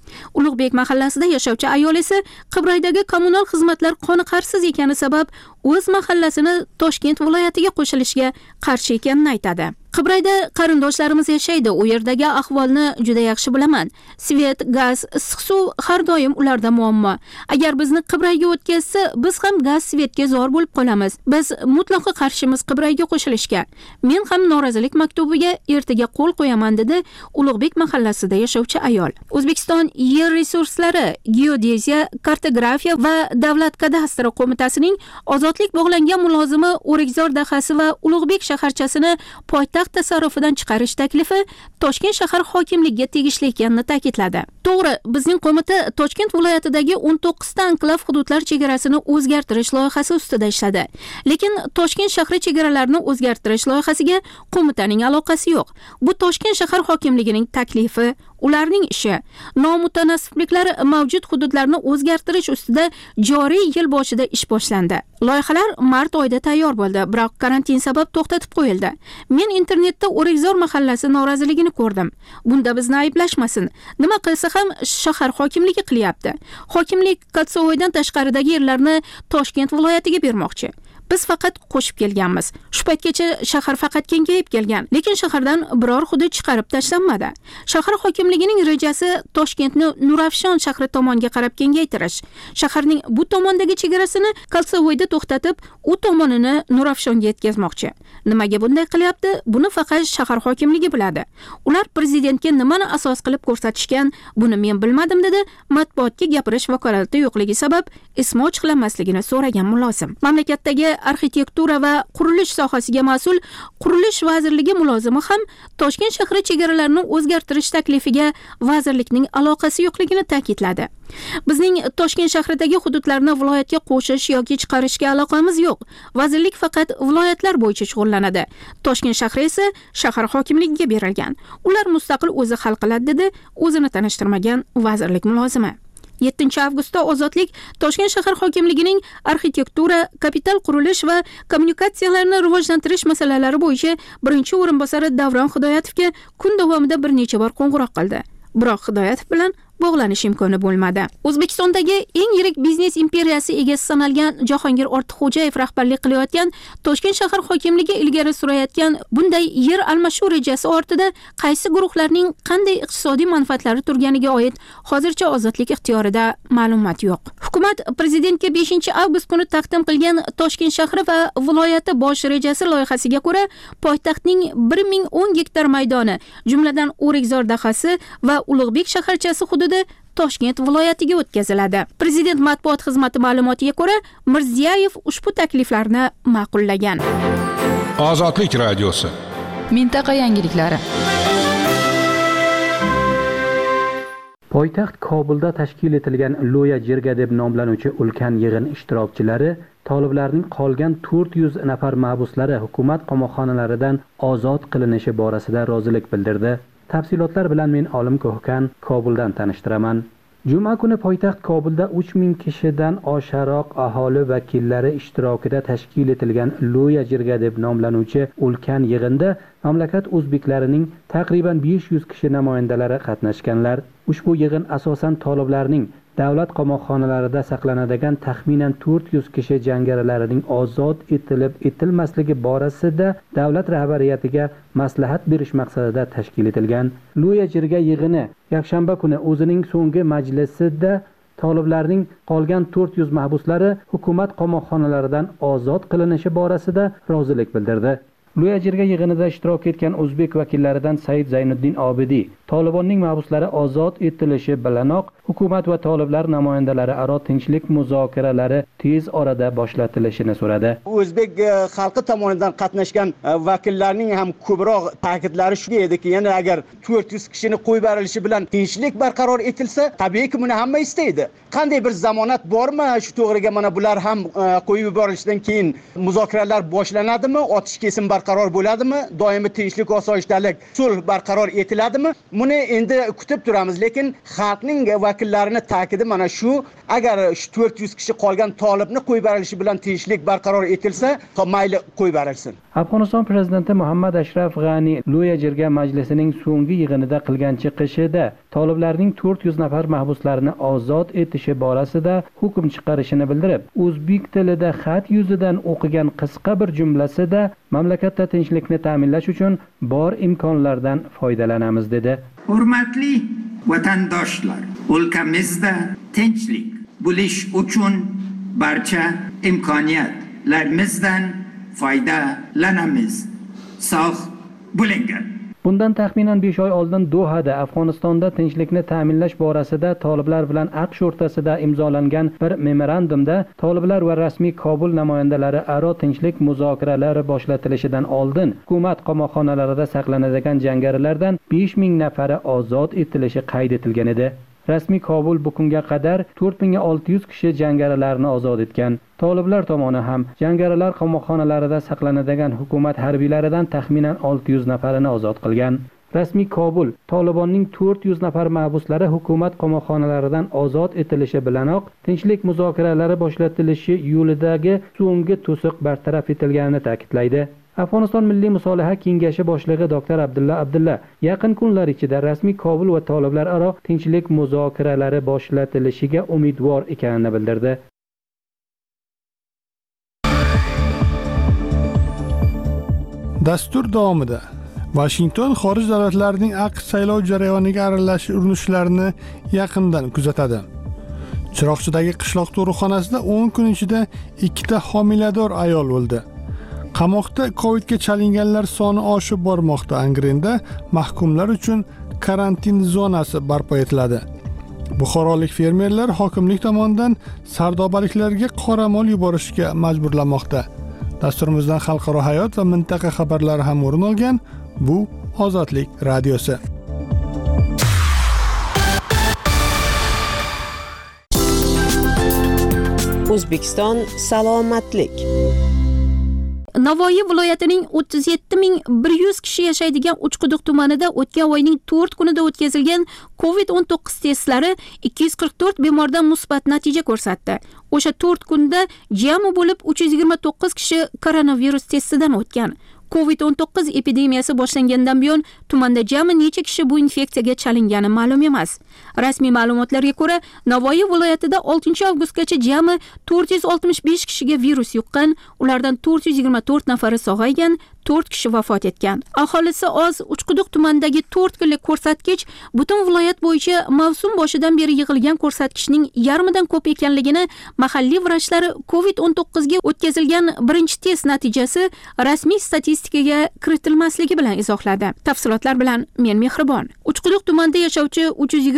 S7: Ulug'bek mahallasida yashovchi ayol esa Qibraydagi kommunal xizmatlar qoniqarsiz ekani sabab o'z mahallasini Toshkent viloyatiga qo'shilishga qarshi ekanini aytadi. Qibrayda qarindoshlarimiz yashaydi. U yerdagi ahvolni juda yaxshi bilaman. Svet, gaz, issiq suv har doim ularda muammo. Agar bizni Qibrayga o'tkazsa, biz ham gaz, svetga zor bo'lib qolamiz. Biz mutlaqo qarshimiz Qibrayga qo'shilishga. Men ham norozilik maktubiga ertaga qo'l qo'yaman, dedi Ulug'bek mahallasida yashovchi ayol. O'zbekiston Yer resurslari, geodeziya, kartografiya va davlat kadastri qo'mitasining ozodlik bog'langan mulozimi O'rikzor dahasi va Ulug'bek shaharchasini poytaxt tasarrufidan chiqarish taklifi Toshkent shahar hokimligiga tegishli ekanini ta'kidladi. To'g'ri, bizning qo'mita Toshkent viloyatidagi 19 ta anklav hududlar chegarasini o'zgartirish loyihasi ustida ishladi. Lekin Toshkent shahri chegaralarini o'zgartirish loyihasiga qo'mitaning aloqasi yo'q. Bu Toshkent shahar hokimligining taklifi, ularning ishi. Nomutanosibliklar mavjud hududlarni o'zgartirish ustida joriy yil boshida ish boshlandi. Loyihalar mart oyida tayyor bo'ldi, biroq karantin sabab to'xtatib qo'yildi. Men internetda O'rikzor mahallasi noroziligini ko'rdim. Bunda bizni ayblashmasin. Nima qilsa ham shahar hokimligi qilyapti. Hokimlik Qatsovoydan tashqaridagi yerlarni Toshkent viloyatiga bermoqchi. Biz faqat qo'shib kelganmiz. Shu paytgacha shahar faqat kengayib kelgan, lekin shahardan biror hudud chiqarib tashlanmadi. Shahar hokimligining rejasi Toshkentni Nurafshon shahri tomonga qarab kengaytirish. Shaharning bu tomondagi chegarasini Qalsovoyda to'xtatib, u tomonini Nurafshonga yetkazmoqchi. Nimaga bunday qilyapti? Buni faqat shahar hokimligi biladi. Ular prezidentga nimani asos qilib ko'rsatishgan, buni men bilmadim, dedi matbuotga gapirish vakolati yo'qligi sabab ismi ochiqlanmasligini so'ragan mulozim. Mamlakatdagi arxitektura va qurilish sohasiga mas'ul Qurilish vazirligi mulozimi ham Toshkent shahri chegaralarini o'zgartirish taklifiga vazirlikning aloqasi yo'qligini ta'kidladi. Bizning Toshkent shahridagi hududlarni viloyatga qo'shish yoki chiqarishga aloqamiz yo'q. Vazirlik faqat viloyatlar bo'yicha shug'ullanadi. Toshkent shahri esa shahar hokimligiga berilgan. Ular mustaqil o'zi hal qiladi, dedi o'zini tanishtirmagan vazirlik mulozimi. 7 avgustda Ozodlik Toshkent shahar hokimligining arxitektura, kapital qurilish va kommunikatsiyalarni rivojlantirish masalalari bo'yicha birinchi o'rinbosari Davron Hidoyatovga kun davomida bir necha bor qo'ng'iroq qildi. Biroq Hidoyatov bilan bog'lanish imkoni bo'lmadi. O'zbekistondagi eng yirik biznes imperiyasi egasi sanalgan Jahongir Ortiqxo'jayev rahbarlik qilayotgan Toshkent shahar hokimligi ilgari surayotgan bunday yer almashuv rejasi ortida qaysi guruhlarning qanday iqtisodiy manfaatlari turganiga oid hozircha Ozodlik ixtiyorida ma'lumot yo'q. Hukumat prezidentga 5 avgust kuni taqdim qilgan Toshkent shahri va viloyati bosh rejasi loyihasiga ko'ra poytaxtning 1010 gektar maydoni, jumladan O'rikzor dahasi va Ulug'bek shaharchasi hududi Toshkent viloyatiga o'tkaziladi. Prezident matbuot xizmati ma'lumotiga ko'ra, Mirziyoyev ushbu takliflarni ma'qullagan.
S3: Ozodlik radiosi.
S9: Mintaqa yangiliklari.
S10: Poytaxt Kobulda tashkil etilgan Loya Jirga deb nomlanuvchi ulkan yig'in ishtirokchilari toliblarning qolgan 400 nafar mahbuslari hukumat qamoqxonalaridan ozod qilinishi borasida rozilik bildirdi. Tafsilotlar bilan men Olim Ko'hkan Kobuldan tanishtiraman. Juma kuni poytaxt Kobulda 3000 kishidan osharoq aholi vakillari ishtirokida tashkil etilgan Loya Jirga deb nomlanuvchi ulkan yig'inda mamlakat o'zbeklarining taqriban 500 kishi namoyandalari qatnashganlar. Ushbu yig'in asosan toliblarning davlat qamoqxonalarida saqlanadigan taxminan 400 kishi jangarilarining ozod etilmasligi borasida davlat rahbariyatiga maslahat berish maqsadida tashkil etilgan. Loya Jirga yig'ini yakshanba kuni o'zining so'nggi majlisida toliblarning qolgan 400 mahbuslari hukumat qamoqxonalaridan ozod qilinishi borasida rozilik bildirdi. Loya Jirga yig'inida ishtirok etgan o'zbek vakillaridan Said Zaynuddin Obidiy Tolibonning mahbuslari ozod etilishi bilanoq hukumat va toliblar namoyandalari aro tinchlik muzokaralari tez orada boshlatilishini so'radi.
S11: O'zbek xalqi tomonidan qatnashgan vakillarning ham ko'proq ta'kidlari shu ediki, yana agar 400 kishini qo'yib berilishi bilan tinchlik barqaror etilsa, tabiiyki buni hamma istaydi. Qanday bir zamonat bormi? Shu to'g'riga mana bular ham qo'yib yuborilishidan keyin muzokaralar boshlanadimi? Otish kesim barqaror bo'ladimi? Doimiy tinchlik, osoyishtalik, sulh barqaror etiladimi? Buni endi kutib turamiz, lekin xalqning vakillarini ta'kidi mana shu, agar shu 400 kishi qolgan tolibni qo'yib berilishi bilan tinchlik barqaror etilsa, mayli qo'yib berilsin.
S10: Afg'oniston prezidenti Muhammad Ashraf G'ani Loya Jirga majlisining so'nggi yig'inida qilgan chiqishida toliblarning 400 nafar mahbuslarini ozod etishi borasida hukm chiqarishini bildirib, o'zbek tilida xat yuzidan o'qigan qisqa bir jumlasida mamlakatda tinchlikni ta'minlash uchun bor imkonlardan foydalanamiz dedi.
S12: Hurmatli vatandoshlar, o'lkamizda tinchlik bo'lish uchun barcha imkoniyatlarimizdan foydalanamiz. Sog' bo'lingan.
S10: Bundan taxminan 5 oy oldin Dohada, Afg'onistonda tinchlikni ta'minlash borasida toliblar bilan AQSh o'rtasida imzolangan bir memorandumda toliblar va rasmiy Kobul namoyandalari aro tinchlik muzokaralari boshlatilishidan oldin hukumat qamoqxonalarida saqlanadigan jangarilardan 5000 nafari ozod etilishi qayd etilgan edi. Rasmiy Kobul bugunga qadar 4600 kishi jangarilarni ozod etgan. Toliblar tomoni ham jangarilar qamoqxonalarida saqlanadigan hukumat harbiylaridan taxminan 600 nafarini ozod qilgan. Rasmiy Kobul Tolibonning 400 nafar mahbuslari hukumat qamoqxonalaridan ozod etilishi bilanoq tinchlik muzokaralari boshlatilishi yo'lidagi so'nggi to'siq bartaraf etilganini ta'kidlaydi. Afg'oniston Milliy musolaha kengashi boshlig'i Dr. Abdulla yaqin kunlar ichida rasmiy Kobul va toliblar aro tinchlik muzokaralari boshlatilishiga umidvor ekanini bildirdi.
S1: Dastur davomida Washington xorij davlatlarining AQSh saylov jarayoniga aralashish urinishlarini yaqindan kuzatadi. Chiroqchidagi qishloq tug'ruqxonasida 10 kun ichida 2 ta homilador ayol o'ldi. Qamoqda Covidga chalinganlar soni oshib bormoqda. Angrenda mahkumlar uchun karantin zonasi barpo etiladi. Buxorolik fermerlar hokimlik tomonidan sardobaliklarga qoramol yuborishga majburlanmoqda. Dasturimizdan xalqaro hayot va mintaqa xabarlari ham o'rin olgan. Bu Ozodlik radiosi.
S8: O'zbekiston salomatlik.
S7: Navoiy viloyatining 37100 kishi yashaydigan Uchquduq tumanida o'tgan oyning 4 kunida o'tkazilgan COVID-19 testlari 244 bemordan musbat natija ko'rsatdi. O'sha 4 kunda jami bo'lib 329 kishi koronavirus testidan o'tgan. COVID-19 epidemiyasi boshlangandan buyon tumanda jami necha kishi bu infeksiyaga chalingani ma'lum emas. Rasmiy ma'lumotlarga ko'ra, Navoiy viloyatida 6 avgustgacha jami 465 kishiga virus yuqqan, ulardan 424 nafari sog'aygan, 4 kishi vafot etgan. Aholisi oz Uchquduq tumanidagi 4 kunlik ko'rsatkich butun viloyat bo'yicha mavsum boshidan beri yig'ilgan ko'rsatkichning yarmidan ko'p ekanligini mahalliy vrachlari COVID-19 ga o'tkazilgan birinchi test natijasi rasmiy statistikaga kiritilmasligi bilan izohladi. Tafsilotlar bilan men Mehribon. Uchquduq tumanida yashovchi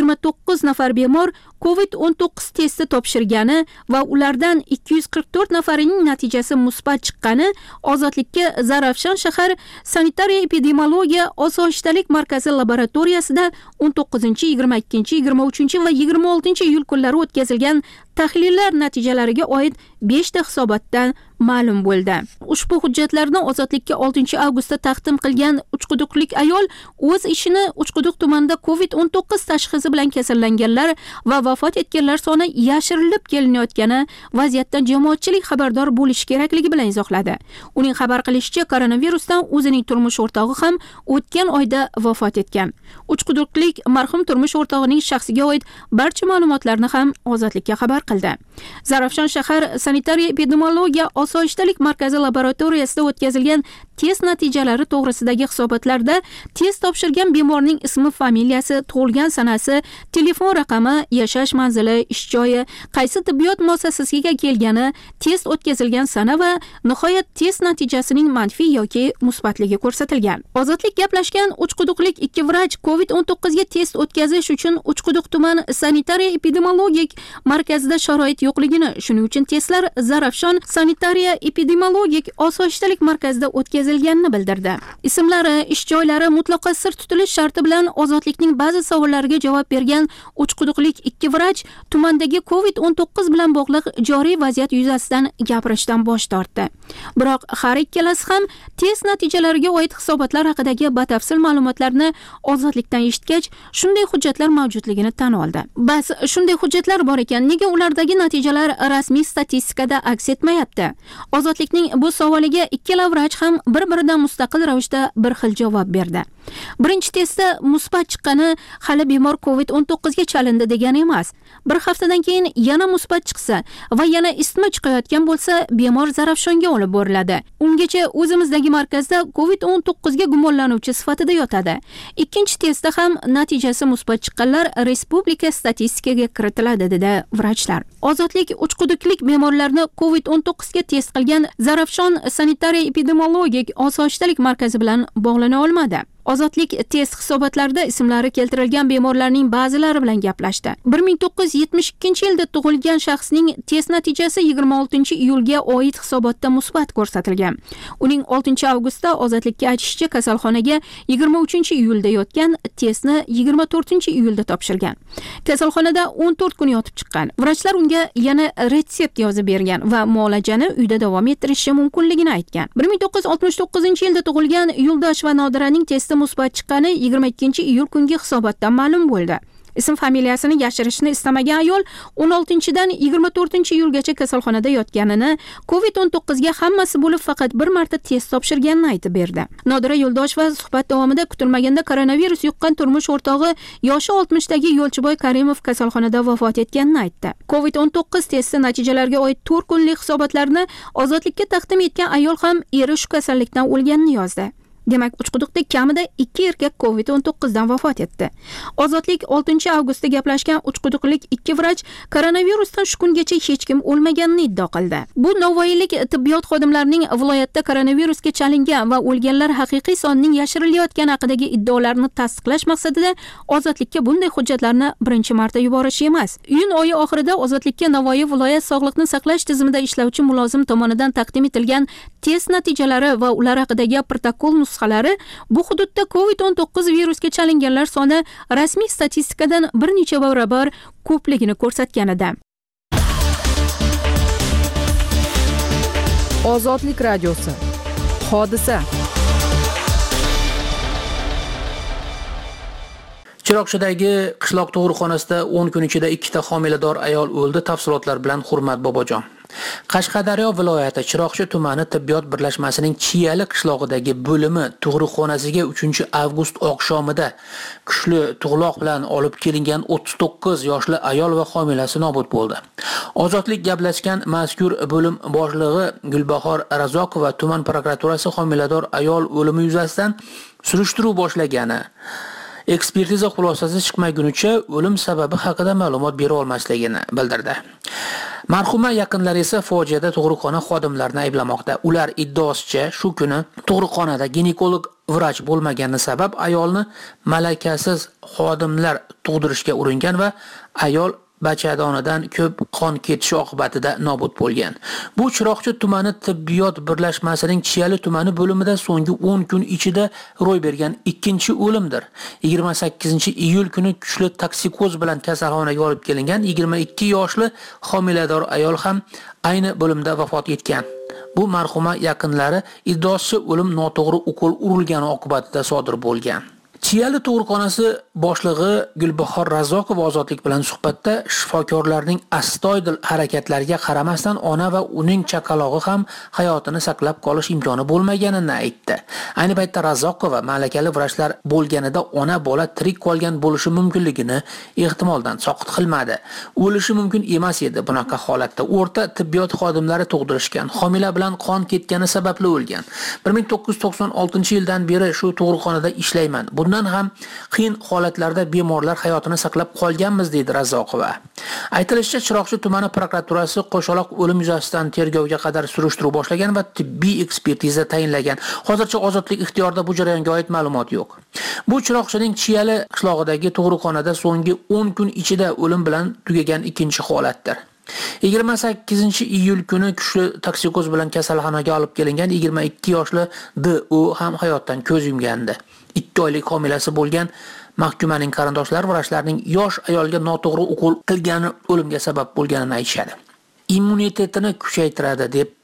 S7: 329 nafar bemor COVID-19 testi topshirgani va ulardan 244 nafarining natijasi musbat chiqqani Ozodlikka Zarafshon shahar sanitariya epidemiologiya osoyishtalik markazi laboratoriyasida 19, 22, 23 va 26 iyul kunlari o'tkazilgan tahlillar natijalariga oid 5 ta hisobotdan ma'lum bo'ldi. Ushbu hujjatlarni Ozodlikka 6 avgustda taqdim qilgan uchquduqlik ayol o'z ishini Uchquduq tumanida COVID-19 tashxisi bilan kasallanganlar va vafot etganlar soni yashirilib kelinayotgani vaziyatdan jamoatchilik xabardor bo'lishi kerakligi bilan izohladi. Uning xabar qilishicha, koronavirusdan o'zining turmush o'rtog'i ham o'tgan oyda vafot etgan. Uchquduqlik marhum turmush o'rtog'ining shaxsiga oid barcha ma'lumotlarni ham Ozodlikka xabar qildi. Zarafshon shahar sanitariya epidemiologiya osoyishtalik markazi laboratoriyasida o'tkazilgan test natijalari to'g'risidagi hisobotlarda test topshirgan bemorning ismi, familiyasi, tug'ilgan sanasi, telefon raqami, yashash manzili, ish joyi, qaysi tibbiyot muassasasiga kelgani, test o'tkazilgan sana va nihoyat test natijasining manfiy yoki musbatligi ko'rsatilgan. Ozodlik gaplashgan Uchquduqlik 2 vrach COVID-19 ga test o'tkazish uchun Uchquduq tuman sanitariya epidemiologik markazida sharoit yo'qligini, shuning uchun testlar Zarafshon sanitariya epidemiologik osoyishtalik markazida o'tkazilganini bildirdi. Ismlari, ish joylari mutlaqo sir tutilish sharti bilan Ozodlikning ba'zi savollariga javob bergan Uchquduqlik 2 vrach tumandagi COVID-19 bilan bog'liq joriy vaziyat yuzasidan gapirishdan bosh tortdi. Biroq har ikkalasi ham test natijalariga oid hisobotlar haqidagi batafsil ma'lumotlarni Ozodlikdan eshitgach, shunday hujjatlar mavjudligini tan oldi. Bas, shunday hujjatlar bor ekan, nega ulardagi natijalar rasmiy statistikada aks etmayapti? Ozodlikning bu savoliga ikkala vrach ham bir-biridan mustaqil ravishda bir xil javob berdi. Birinchi testda musbat chiqqani hali bemor COVID-19 ga chalindi degani emas. Bir haftadan keyin yana musbat chiqsa va yana isitma chiqayotgan bo'lsa, bemor Zarafshonga olib boriladi. Ungacha o'zimizdagi markazda COVID-19 ga gumonlanuvchi sifatida yotadi. Ikkinchi testda ham natijasi musbat chiqqanlar respublika statistikaga kiritiladi, dedi vrachlar. Ozodlik uchquduklik bemorlarni COVID-19 ga test qilgan Zarafshon sanitariya epidemiologik osoyishtalik markazi bilan bog'lana olmadi. Ozodlik test hisobotlarida ismlari keltirilgan bemorlarning ba'zilari bilan gaplashdi. 1972-yilda tug'ilgan shaxsning test natijasi 26-iyulga oid hisobotda musbat ko'rsatilgan. Uning 6-avgustda ozodlikka aytishicha kasalxonaga 23-iyulda yotgan, testni 24-iyulda topshirgan. Kasalxonada 14 kun yotib chiqqan. Vrachlar unga yana retsept yozib bergan va muolajani uyda davom ettirishi mumkinligini aytgan. 1969-yilda tug'ilgan Yo'ldosh va Nodiraning testi musbat chiqqani 22-iyul kungi hisobotdan ma'lum bo'ldi. Ism familiyasini yashirishni istamagan ayol 16-dan 24-iyulgacha kasalxonada yotganini, COVID-19 ga hammasi bo'lib faqat bir marta test topshirganini aytib berdi. Nodira Yo'ldosheva suhbat davomida kutilmaganda koronavirus yuqqan turmush o'rtog'i yoshi 60dagi Yo'lchiboy Karimov kasalxonada vafot etganini aytdi. COVID-19 testi natijalariga oid 4 kunlik hisobotlarni ozodlikka taqdim etgan ayol ham eri shu kasallikdan o'lganini yozdi. Demak, Uchquduqda kamida 2 erkak COVID-19 dan vafot etdi. Ozodlik 6-avgustda gaplashgan uchquduqlik 2 vrach koronavirusdan shu kungacha hech kim o'lmaganini iddao qildi. Bu Navoiylik tibbiyot xodimlarining viloyatda koronavirusga chalingan va o'lganlar haqiqiy sonining yashirilayotgani haqidagi iddaolarini tasdiqlash maqsadida Ozodlikka bunday hujjatlarni birinchi marta yuborish emas. Iyun oyi oxirida Ozodlikka Navoiy viloyat sog'liqni saqlash tizimida ishlovchi mulozim tomonidan taqdim etilgan test natijalari va ular haqidagi protokol nusxalari bu hududda COVID-19 virusga chalinganlar soni rasmiy statistikadan bir necha barobar ko'pligini ko'rsatgan edi.
S9: Ozodlik radiosi. Hodisa.
S4: Chiroqchidagi qishloq tug'ruqxonasida 10 kun ichida 2 ta homilador ayol o'ldi. Tafsilotlar bilan Hurmat Bobojon. Qashqadaryo viloyati Chiroqchi tumani tibbiyot birlashmasining Chiyali qishlog'idagi bo'limi tug'ruqxonasiga 3-avgust oqshomida kuchli tug'loq bilan olib kelingan 39 yoshli ayol va homilasi nobud bo'ldi. Ozodlik gaplashgan mazkur bo'lim boshlig'i Gulbahor Razokova tuman prokuraturasi homilador ayol o'limi yuzasidan surishtiruv boshlagani, ekspertiza xulosasi chiqmagunicha o'lim sababi haqida ma'lumot bera olmasligini bildirdi. Marhuma yaqinlari esa fojiada tug'ruqxona xodimlarini ayblamoqda. Ular iddaosicha shu kuni tug'ruqxonada ginekolog vrach bo'lmagani sabab ayolni malakasiz xodimlar tug'dirishga uringan va ayol bachadonidan ko'p qon ketishi oqibatida nobud bo'lgan. Bu Chiroqchi tumani tibbiyot birlashmasining Chiyali tumani bo'limida so'nggi 10 kun ichida ro'y bergan ikkinchi o'limdir. 28-iyul kuni kuchli toksikoz bilan kasalxonaga olib kelingan 22 yoshli homilador ayol ham ayni bo'limda vafot etgan. Bu marhuma yaqinlari iddaosicha o'lim noto'g'ri ukol urilgani oqibatida sodir bo'lgan. Chiyali tug'ruqxonasi boshlig'i Gulbahor Razokova Ozodlik bilan suhbatda shifokorlarning astoydil harakatlariga qaramasdan ona va uning chaqalog'i ham hayotini saqlab qolish imkoni bo'lmaganini aytdi. Ayni paytda Razokova malakali vrachlar bo'lganida ona bola tirik qolgan bo'lishi mumkinligini ehtimoldan soqit qilmadi. O'lishi mumkin emas edi bunaqa holatda. O'rta tibbiyot xodimlari tug'dirishgan, homila bilan qon ketgani sababli o'lgan. 1996-yildan beri shu tug'ruqxonada ishlayman. Bundan ham qiyin holatlarda bemorlar hayotini saqlab qolganmiz, deydi Razokova. Aytilishicha, Chiroqchi tumani prokuraturasi qo'shaloq o'lim yuzasidan tergovga qadar surishtiruv boshlagan va tibbiy ekspertiza tayinlagan. Hozircha Ozodlik ixtiyorida bu jarayonga oid ma'lumot yo'q. Bu Chiroqchining Chiyali qishlog'idagi tug'ruqxonada so'nggi 10 kun ichida o'lim bilan tugagan ikkinchi holatdir. 28-iyul kuni kuchli toksikoz bilan kasalxonaga olib kelingan 22 yoshli D.O. ham hayotdan ko'z yumgandi. 2 oylik homilasi bo'lgan mahkumaning qarindoshlari vrachlarning yosh ayolga noto'g'ri ukol qilgani o'limga sabab bo'lganini aytishadi. Immunitetini kuchaytiradi deb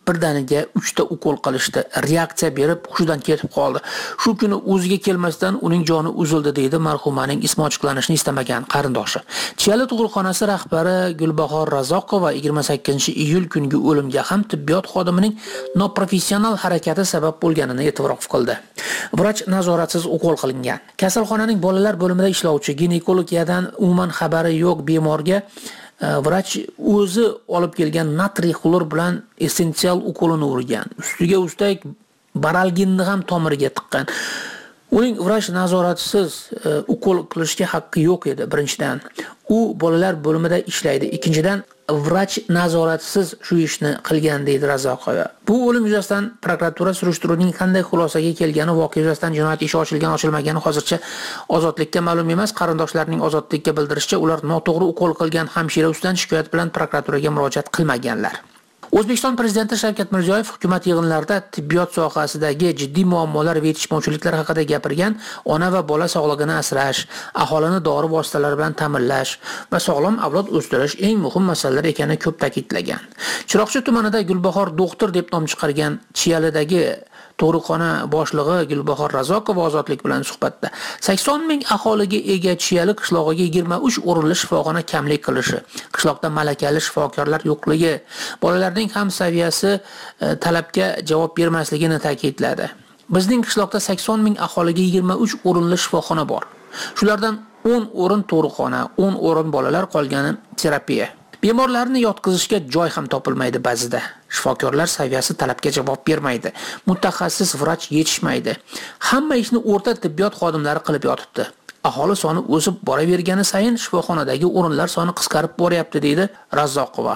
S4: birdaniga 3 ta ukol qilishdi. Reaksiya berib hushidan ketib qoldi. Shu kuni o'ziga kelmasdan uning joni uzildi deydi marhumaning ismi ochiqlanishini istamagan qarindoshi. Chiyali tug'ruqxonasi rahbari Gulbahor Razoqova 28-iyul kungi o'limga ham tibbiyot xodimining noprofessional harakati sabab bo'lganini e'tirof qildi. Vrach nazoratsiz ukol qilingan. Kasalxonaning bolalar bo'limida ishlovchi ginekologiyadan umuman xabari yo'q bemorga vrach o'zi olib kelgan natriy xlor bilan essensial ukolini urgan. Ustiga ustak baralginni ham tomiriga tiqqan. Uning vrach nazoratisiz ukol qilishga haqqi yo'q edi birinchidan. U bolalar bo'limida ishlaydi. Ikkinchidan vrach nazoratisiz shu ishni qilgan deydi Razoqova. Bu o'lim yuzasidan prokuratura surishtiruvning qanday xulosaga kelgani, voqea yuzasidan jinoyat ishi ochilgan-ochilmagani hozircha Ozodlikka ma'lum emas. Qarindoshlarining Ozodlikka bildirishicha, ular noto'g'ri ukol qilgan hamshira ustidan shikoyat bilan prokuraturaga murojaat qilmaganlar. O'zbekiston prezidenti Shavkat Mirziyoyev hukumat yig'inlarida tibbiyot sohasidagi jiddiy muammolar va yetishmovchiliklar haqida gapirgan. Ona va bola sog'lig'ini asrash, aholini dori vositalari bilan ta'minlash va sog'lom avlod o'stirish eng muhim masalalar ekanini ko'p ta'kidlagan. Chiroqchi tumanida Gulbahor doktor deb nom chiqargan Chiyalidagi tug'ruqxona boshlig'i Gulbahor Razoqova Ozodlik bilan suhbatda 80 ming aholiga ega Chiyali qishlog'iga 23 o'rinli shifoxona kamlik qilishi, qishloqda malakali shifokorlar yo'qligi, bolalarning ham saviyasi talabga javob bermasligini ta'kidladi. Bizning qishloqda 80 ming aholiga 23 o'rinli shifoxona bor. Shulardan 10 o'rin tug'ruqxona, 10 o'rin bolalar, qolgani terapiya. Bemorlarni yotqizishga joy ham topilmaydi ba'zida. Shifokorlar saviyasi talabga javob bermaydi. Mutaxassis vrach yetishmaydi. Hamma ishni o'rta tibbiyot xodimlari qilib yotibdi. Aholi soni o'sib boravergani sayin shifoxonadagi o'rinlar soni qisqarib boryapti deydi Razoqova.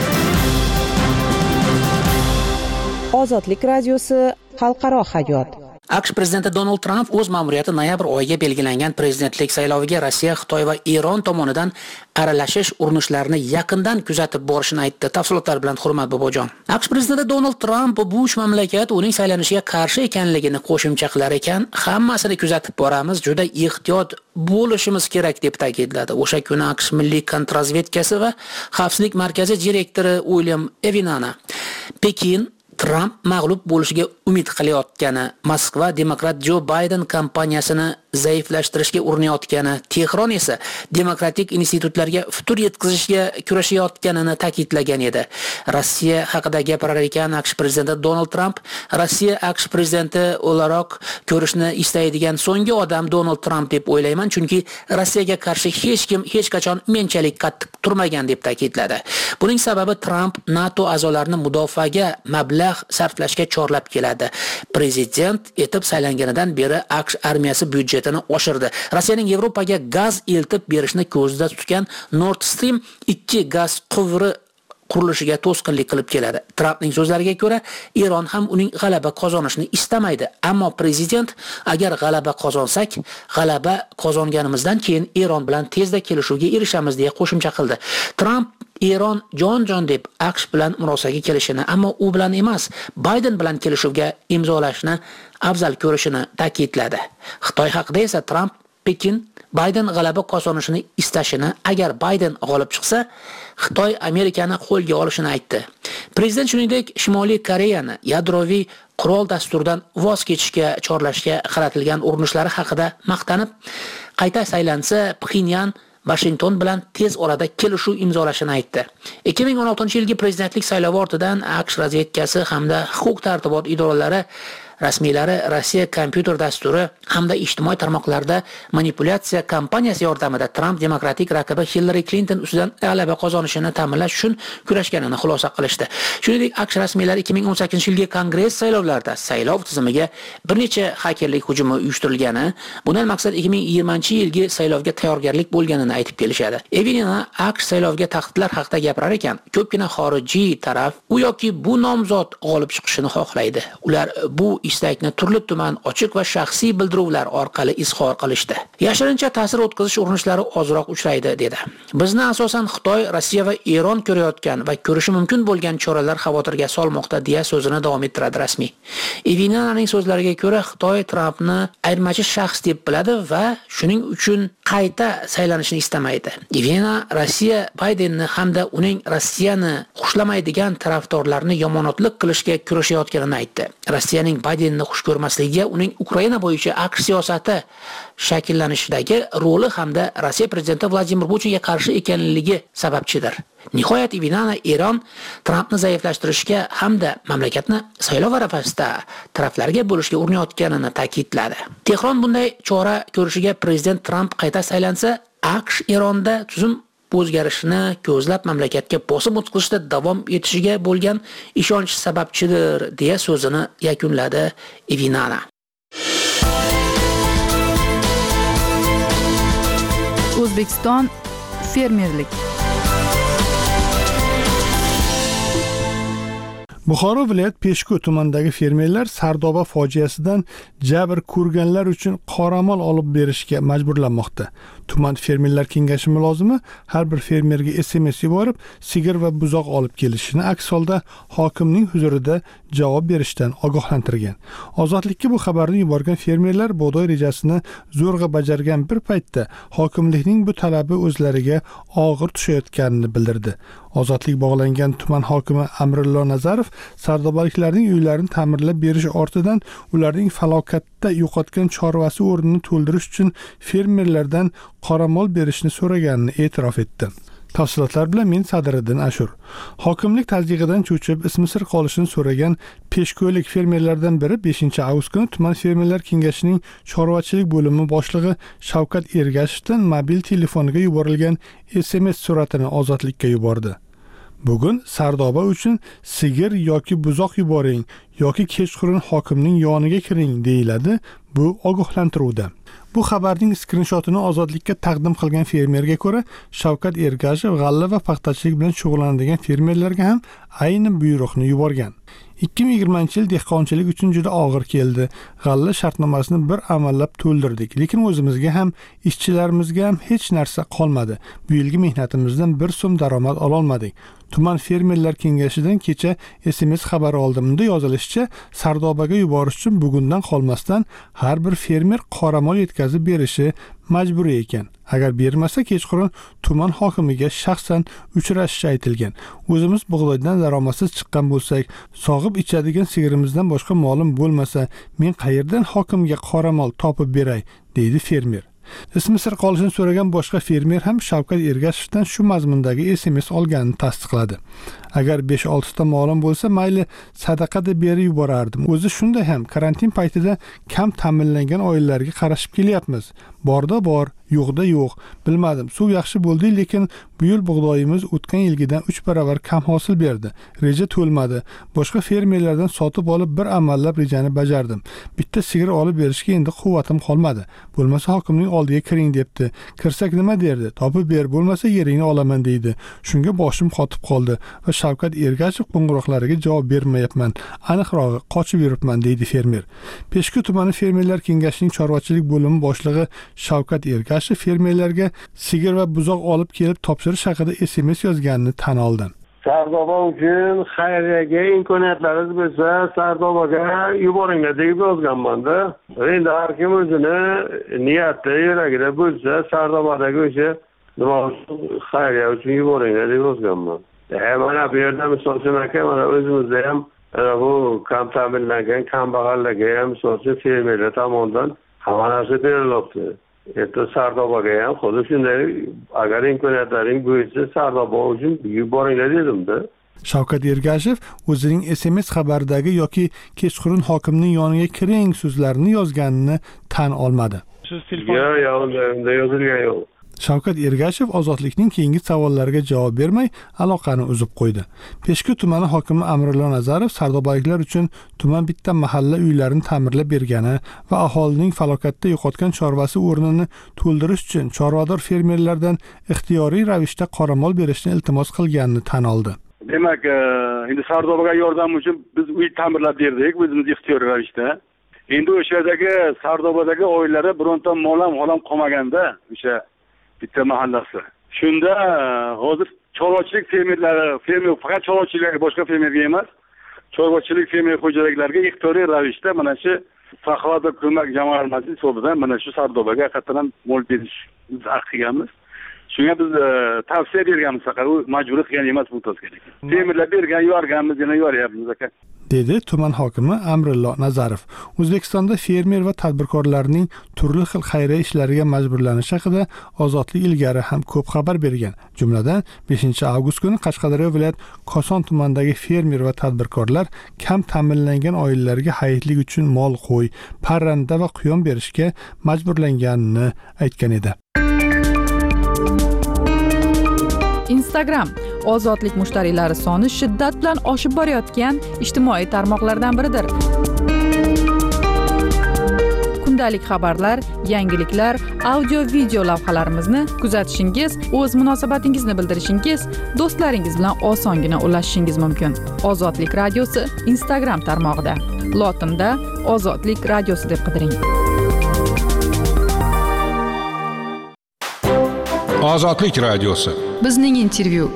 S8: Ozodlik radiosi xalqaro hayot.
S4: AQSh prezidenti Donald Tramp o'z ma'muriyati noyabr oyiga belgilangan prezidentlik sayloviga Rossiya, Xitoy va Eron tomonidan aralashish urinishlarini yaqindan kuzatib borishini aytdi. Tafsilotlar bilan Hurmat Bobojon. AQSh prezidenti Donald Tramp bu uch mamlakat uning saylanishiga qarshi ekanligini qo'shimcha qilar ekan, hammasini kuzatib boramiz, juda ehtiyot bo'lishimiz kerak deb ta'kidladi. O'sha kuni AQSh milliy kontrrazvedkasi va xavfsizlik markazi direktori William Evinana Pekin Tramp mag'lub bo'lishiga umid qilayotgani, Moskva demokrat Jo Bayden kampaniyasini zaiflashtirishga urinayotgani, Tehron esa demokratik institutlarga futur yetkazishga kurashayotganini ta'kidlagan edi. Rossiya haqida gapirar ekan AQSh prezidenti Donald Tramp, Rossiya AQSh prezidenti o'laroq ko'rishni istaydigan so'nggi odam Donald Tramp deb o'ylayman, chunki Rossiyaga qarshi hech kim hech qachon menchalik qattiq turmagan deb ta'kidladi. Buning sababi Tramp NATO a'zolarini mudofaaga mablag' sarflashga chorlab keladi. Prezident etib saylanganidan beri AQSh armiyasi byudjetini oshirdi. Rossiyaning Yevropaga gaz eltib berishni ko'zda tutgan Nord Stream 2 gaz quvuri qurilishiga to'sqinlik qilib keladi. Trampning so'zlariga ko'ra, Eron ham uning g'alaba qozonishini istamaydi. Ammo prezident agar g'alaba qozonsak, g'alaba qozonganimizdan keyin Eron bilan tezda kelishuvga erishamiz deya qo'shimcha qildi. Tramp Eron jon deb AQSh bilan murosaga kelishini, ammo u bilan emas, Bayden bilan kelishuvga imzolashni afzal ko'rishini ta'kidladi. Xitoy haqida esa Tramp Pekin Bayden g'alaba qozonishini istashini, agar Bayden g'olib chiqsa, Xitoy Amerikani qo'lga olishini aytdi. Prezident shuningdek Shimoliy Koreyani yadroviy qurol dasturidan voz kechishga chorlashga qaratilgan urinishlari haqida maqtanib, qayta saylansa Pxenyan Washington bilan tez orada kelishuv imzolashini aytdi. 2016-yilgi prezidentlik saylovi ortidan AQSh razvedkasi hamda huquq-tartibot idoralari rasmiylari Rossiya kompyuter dasturi hamda ijtimoiy tarmoqlarda manipulyatsiya kampaniyasi yordamida Tramp demokratik raqibi Hillary Clinton ustidan g'alaba qozonishini ta'minlash uchun kurashganini xulosa qilishdi. Shuningdek, AQSh rasmiylari 2018-yilgi Kongress saylovlarida saylov tizimiga bir necha xakerlik hujumi uyushtirilgani, bundan maqsad 2020-yilgi saylovga tayyorgarlik bo'lganini aytib kelishadi. Evinina AQSh saylovga tahdidlar haqida gapirar ekan, ko'pgina xorijiy taraf u yoki bu nomzod g'olib chiqishini xohlaydi. Ular bu istakni turli tuman ochiq va shaxsiy bildiruvlar orqali izhor qilishdi. Yashirincha ta'sir o'tkazish urinishlari ozroq uchraydi dedi. Bizni asosan Xitoy, Rossiya va Eron ko'rayotgan va ko'rishi mumkin bo'lgan choralar xavotirga solmoqda deya so'zini davom ettiradi rasmiy. Ivinananing so'zlariga ko'ra, Xitoy Trampni ayirmachi shaxs deb biladi va shuning uchun qayta saylanishni istamaydi. Ivina Rossiya Baydenni hamda uning Rossiyani xushlamaydigan tarafdorlarni yomonotlik qilishga kurashayotganini aytdi. Rossiyaning Baydenni xush ko'rmasligiga uning Ukraina bo'yicha AQSh siyosati shakllanishidagi roli hamda Rossiya prezidenti Vladimir Putinga qarshi ekanligi sababchidir. Nihoyat Ivinana Eron Trampni zaiflashtirishga hamda mamlakatni saylov arafasida taraflarga bo'lishga urinayotganini ta'kidladi. Tehron bunday chora ko'rishiga prezident Tramp qayta saylansa, AQSh Eronda tuzum o'zgarishini ko'zlab mamlakatga bosim o'tkazishda davom etishiga bo'lgan ishonch sababchidir deya so'zini yakunladi Ivinana.
S9: O'zbekiston fermerlik.
S1: Buxoro viloyat Peshku tumanidagi fermerlar Sardoba fojiasidan jabr ko'rganlar uchun qoramol olib berishga majburlanmoqda. Tuman fermerlar kengashi mulozimi har bir fermerga SMS yuborib, sigir va buzoq olib kelishini, aks holda hokimning huzurida javob berishdan ogohlantirgan. Ozodlikka bu xabarni yuborgan fermerlar bug'doy rejasini zo'rg'a bajargan bir paytda hokimlikning bu talabi o'zlariga og'ir tushayotganini bildirdi. Ozodlik bog'langan tuman hokimi Amrillo Nazarov sardobaliklarning uylarini ta'mirlab berish ortidan ularning falokatda yo'qotgan chorvasi o'rnini to'ldirish uchun fermerlardan qoramol berishni so'raganini e'tirof etdi. Tafsilotlar bilan men Sadiriddin Ashur. Hokimlik tasdig'idan cho'chib ismi sir qolishini so'ragan peshko'lik fermerlardan biri 5-avgust kuni tuman fermerlar kengashining chorvachilik bo'limi boshlig'i Shavkat Ergashevdan mobil telefoniga yuborilgan SMS suratini Ozodlikka yubordi. Bugun Sardoba uchun sigir yoki buzoq yuboring yoki kechqurun hokimning yoniga kiring deyiladi bu ogohlantiruvda. Bu xabarning skrinshotini Ozodlikka taqdim qilgan fermerga ko'ra, Shavkat Ergashev g'alla va paxtachilik bilan shug'ullanadigan fermerlarga ham ayni buyruqni yuborgan. 2020-yil dehqonchilik uchun juda og'ir keldi. G'alla shartnomasini bir amallab to'ldirdik, lekin o'zimizga ham, ishchilarimizga ham hech narsa qolmadi. Bu yilgi mehnatimizdan bir so'm daromad ola olmadik. Tuman fermerlar kengashidan kecha SMS xabari oldim. Unda yozilishicha, Sardobaga yuborish uchun bugundan qolmasdan har bir fermer qoramol yetkazib berishi majburiy ekan. Agar bermasa kechqurun tuman hokimiga shaxsan uchrashishi aytilgan. O'zimiz bug'doydan daromadsiz chiqqan bo'lsak, sog'ib ichadigan sigirimizdan boshqa molim bo'lmasa, men qayerdan hokimga qoramol topib beray, deydi fermer. Ismi sir qolishini so'ragan boshqa fermer ham Shavkat Ergashevdan shu mazmundagi SMS olganini tasdiqladi. Agar 5-6 ta molim bo'lsa, mayli sadaqa deb berib yuborardim. O'zi shunday ham karantin paytida kam ta'minlangan oilalarga qarashib kelyapmiz. Borda bor, yo'qda yo'q. Bilmadim, suv yaxshi bo'ldi, lekin bu yil bug'doyimiz o'tgan yilgidan 3 barobar kam hosil berdi. Reja to'lmadi. Boshqa fermerlardan sotib olib bir amallab rejani bajardim. Bitta sigir olib berishga endi quvvatim qolmadi. Bo'lmasa hokimning oldiga kiring debdi. Kirsak nima derdi? Topib ber, bo'lmasa yeringni olaman deydi. Shunga boshim qotib qoldi va Shavkat Ergashev qo'ng'iroqlariga javob bermayapman. Aniqrog'i qochib yuribman, deydi fermer. Peshku tumani fermerlar kengashining chorvachilik bo'limi boshlig'i Shavkat Ergashev fermerlarga sigir va buzoq olib kelib topshirish haqida SMS yozganini tan oldi.
S13: Sardoba uchun xayriyaga imkoniyatlaringiz bo'lsa, Sardobaga yuboringlar deb yozganman-da. Endi har kim o'zini niyati yuragida bo'lsa, Sardobadagi o'sha nima xayriya uchun yuboringlar deb yozganman. Mana bu yerda misol uchun mana o'zimizda ham bu kam ta'minlangan kambag'allarga ham misol uchun fermerlar tomonidan hamma narsa berilibdi. Endi Sardobaga ham xuddi shunday, agar imkoniyatlaring bo'lsa Sardoba uchun yuboringlar dedim-da.
S1: Shavkat Ergashev o'zining SMS xabaridagi yoki kechqurun hokimning yoniga kiring so'zlarini yozganini tan olmadi.
S13: Yo'q, unda yozilgan yo'q.
S1: Shavkat Ergashev ozodlikning keyingi savollariga javob bermay aloqani uzib qo'ydi. Peshku tumani hokimi Amrillo Nazarov sardobaliklar uchun tuman bitta mahalla uylarini ta'mirlab bergani va aholining falokatda yo'qotgan chorvasi o'rnini to'ldirish uchun chorvador fermerlardan ixtiyoriy ravishda qoramol berishni iltimos qilganini tan oldi.
S14: demak, endi Sardobaga yordam uchun biz uy ta'mirlab berdik, o'zimiz ixtiyoriy ravishda. Endi o'sha yerdagi Sardobadagi oilalar bironta molam qolmaganda, o'sha bitta mahallasi. Shunda hozir chorvachilik fermer faqat chorvachiliklarga, boshqa fermerga emas, chorvachilik fermer xo'jaliklariga ixtiyoriy ravishda mana shu Faqat ko'mak jamg'armasi hisobidan mana shu Sardobaga haqiqatan mol berish haqqiganmiz. Shunga biz tavsiya berganmiz, faqat u majburiy qilgan emas bu tozga. Temirlar bergan, yuborganmiz, yana yuboryapmiz aka.
S1: Dedi tuman hokimi Amrillo Nazarov. O'zbekistonda fermer va tadbirkorlarning turli xil xayriya ishlariga majburlanishi haqida Ozodlik ilgari ham ko'p xabar bergan. Jumladan 5-avgust kuni Qashqadaryo viloyat Koson tumanidagi fermer va tadbirkorlar kam ta'minlangan oilalarga hayitlik uchun mol, qo'y, parranda va quyon berishga majburlanganini aytgan edi.
S9: Instagram ozodlik mushtariylari soni shiddat bilan oshib borayotgan ijtimoiy tarmoqlardan biridir. Kundalik xabarlar, yangiliklar, audio-video lavhalarimizni kuzatishingiz, o'z munosabatingizni bildirishingiz, do'stlaringiz bilan osongina ulashishingiz mumkin. Ozodlik radiosi Instagram tarmog'ida. Lotinda Ozodlik radiosi deb qidiring.
S3: Ozodlik radiosi.
S9: Bizning intervyu.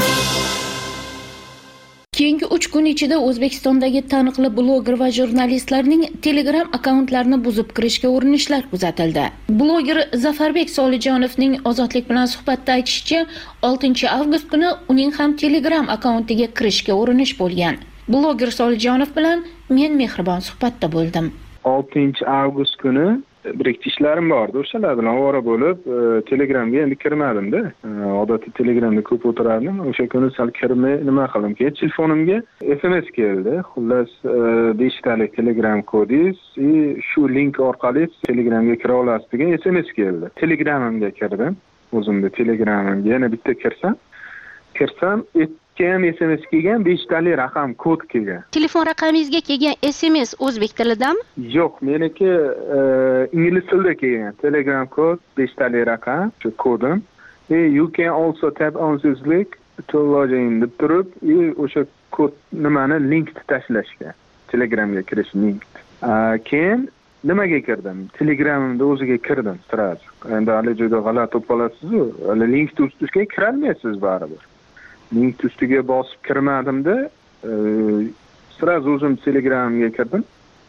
S6: Keyingi 3 kun ichida O'zbekistondagi taniqli bloger va jurnalistlarning Telegram akkauntlarini buzib kirishga urinishlar kuzatildi. Bloger Zafarbek Solijonovning Ozodlik bilan suhbatda aytishicha, 6-avgust kuni uning ham Telegram akkauntiga kirishga urinish bo'lgan. Bloger Solijonov bilan men mehribon suhbatda bo'ldim.
S2: 6-avgust kuni bir-ikki ishlarim bordi. O'shalar bilan ovora bo'lib, Telegramga endi kirmadim-da. Odatda Telegramda ko'p o'tirardim. O'sha kuni sal kirmay nima qildim? Keyin telefonimga SMS keldi. Xullas 5 talik Telegram kodingiz, shu link orqali Telegramga kira olasiz degan SMS keldi. Telegramimga kirdim. O'zimda Telegramimga yana bitta kirsam, ham SMS kelgan, 5 tali raqam kod kelgan.
S6: Telefon raqamingizga kelgan SMS o'zbek tilidami?
S2: Yo'q, meniki ingliz tilida kelgan. Telegram kod 5 tali raqam, shu kodim. You can also tap on this link to log in deb turib, o'sha kod nimani link tashlashgan. Telegramga kirish link. Keyin nimaga kirdim? Telegramimda o'ziga kirdim, siraj. Endi hali juda g'alati bo'lib qolasiz-ku. Hali link ustiga kira olmaysiz baribir. Link ustiga bosib kirmadimda, siraj o'zim Telegramga kirdim.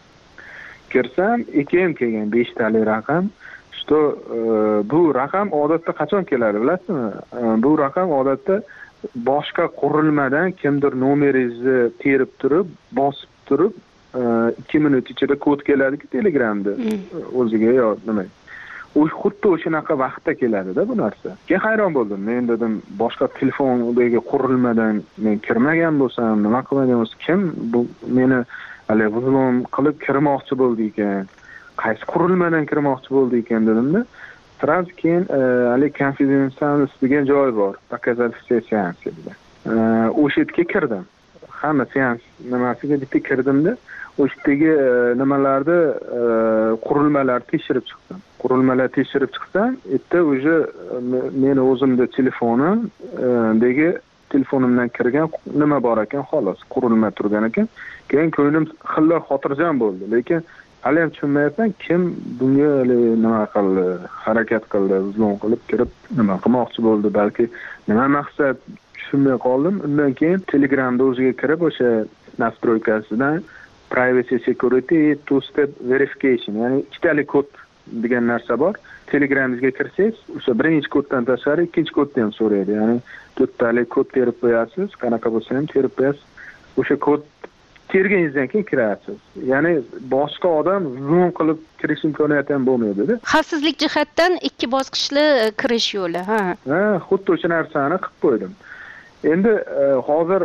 S2: Kirsam, EKM kelgan 5 tali raqam. Что bu raqam odatda qachon keladi, bilasizmi? Bu raqam odatda boshqa qurilmadan kimdir nomeringizni terib turib, bosib turib, 2 minut ichida kod keladi-ku Telegramda. O'ziga yo nima. Xuddi o'shanaqa vaqtda keladi-da bu narsa. Keyin hayron bo'ldim. Men dedim, boshqa telefondagi qurilmadan men kirmagan bo'lsam, nima qilmagan bo'lsam, kim bu meni hali vuzlom qilib kirmoqchi bo'ldi ekan? Qaysi qurilmadan kirmoqchi bo'ldi ekan dedim-da. Siraj keyin hali confidentiality degan joy bor. Показать все seanсы degan. O'sha yerga kirdim. Hamma seans nimasiga bitta kirdim-da, o'shdagi nimalarni qurilmalar tekshirib chiqdim. Qurilmalar tekshirib chiqsam, yerda o'sha meni o'zimda telefonimdagi telefonimdan kirgan nima bor ekan, xolos qurilma turgan ekan. Keyin ko'nglim xilla xotirjam bo'ldi, lekin hali ham tushunmayapman kim bunga nima qildi, harakat qildi, uzlon qilib kirib nima qilmoqchi bo'ldi, balki nima maqsad tushunmay qoldim. Undan keyin Telegramda o'ziga kirib o'sha nastroykasidan privacy security two step verification, ya'ni ikkitali kod degan narsa bor. Telegramingizga kirsangiz, o'sha birinchi koddan tashqari ikkinchi kodni ham so'raydi. Ya'ni 4 tali kod terib qo'yasiz, qanaqa bo'lsa ham terib qo'yasiz. O'sha kod terganingizdan keyin kirasiz. Ya'ni boshqa odam zoom qilib kirish imkoniyati ham bo'lmaydi-da.
S6: Xavfsizlik jihatdan 2 bosqichli kirish yo'li, ha.
S2: Xuddi o'sha narsani qilib qo'ydim. Endi hozir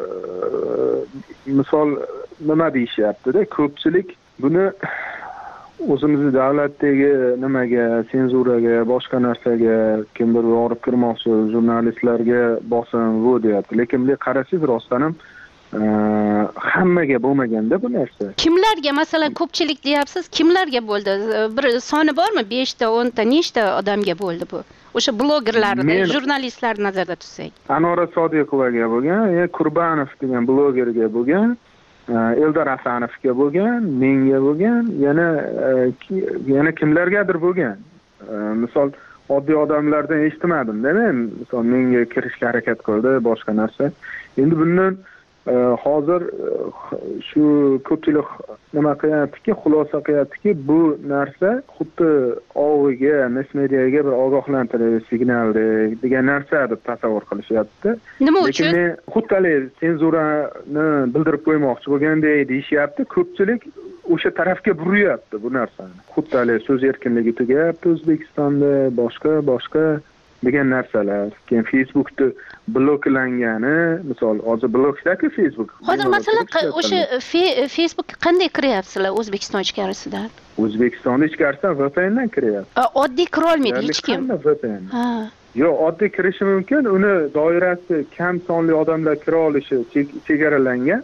S2: misol nima deyishyapti-da, ko'pchilik buni o'zimizni davlatdagi nimaga, senzuraga, boshqa narsaga kimdir borib kirmoqchi, jurnalistlarga bosim bu deyapti. Lekin bunday qarasangiz rostdan ham hammaga bo'lmaganda bu narsa.
S15: Kimlarga, masalan, ko'pchilik deyapsiz, kimlarga bo'ldi? Bir soni bormi? 5 ta, 10 ta, nechta odamga bo'ldi bu? O'sha blogerlarni, jurnalistlarni nazarda tutsak.
S2: Anora Sodiqovaga bo'lgan, Qurbanov degan blogerga bo'lgan, Eldor Asanovga bo'lgan, menga bo'lgan, yana kimlargadir bo'lgan. Misol oddiy odamlardan eshitmadim-da men. Misol menga kirishga harakat qildi, boshqa narsa. Endi bundan hozir shu ko'pchilik nima qilyaptiki, xulosa qilyaptiki, bu narsa xuddi ovga, mass mediaga bir ogohlantirish signali degan narsa deb tasavvur qilishyapti.
S15: Nima uchun?
S2: Lekin xuddi senzurani bildirib qo'ymoqchi bo'lgandek deyishyapti. Ko'pchilik o'sha tarafga buryapti bu narsani. Xuddi so'z erkinligi tugayapti O'zbekistonda, boshqa degan narsalar. Keyin Facebookda bloklangani, misol hozir blokda-ku Facebook.
S15: Hozir masalan o'sha Facebook qanday kiryapsizlar O'zbekiston ichkarisidan?
S2: O'zbekistonda ichkarisidan VPN dan kiryapti.
S15: Oddiy kira olmaydi hech kim. Ha.
S2: Yo'q, oddiy kirishi mumkin. Uni doirasi kam sonli odamlar kira olishi chegaralangan.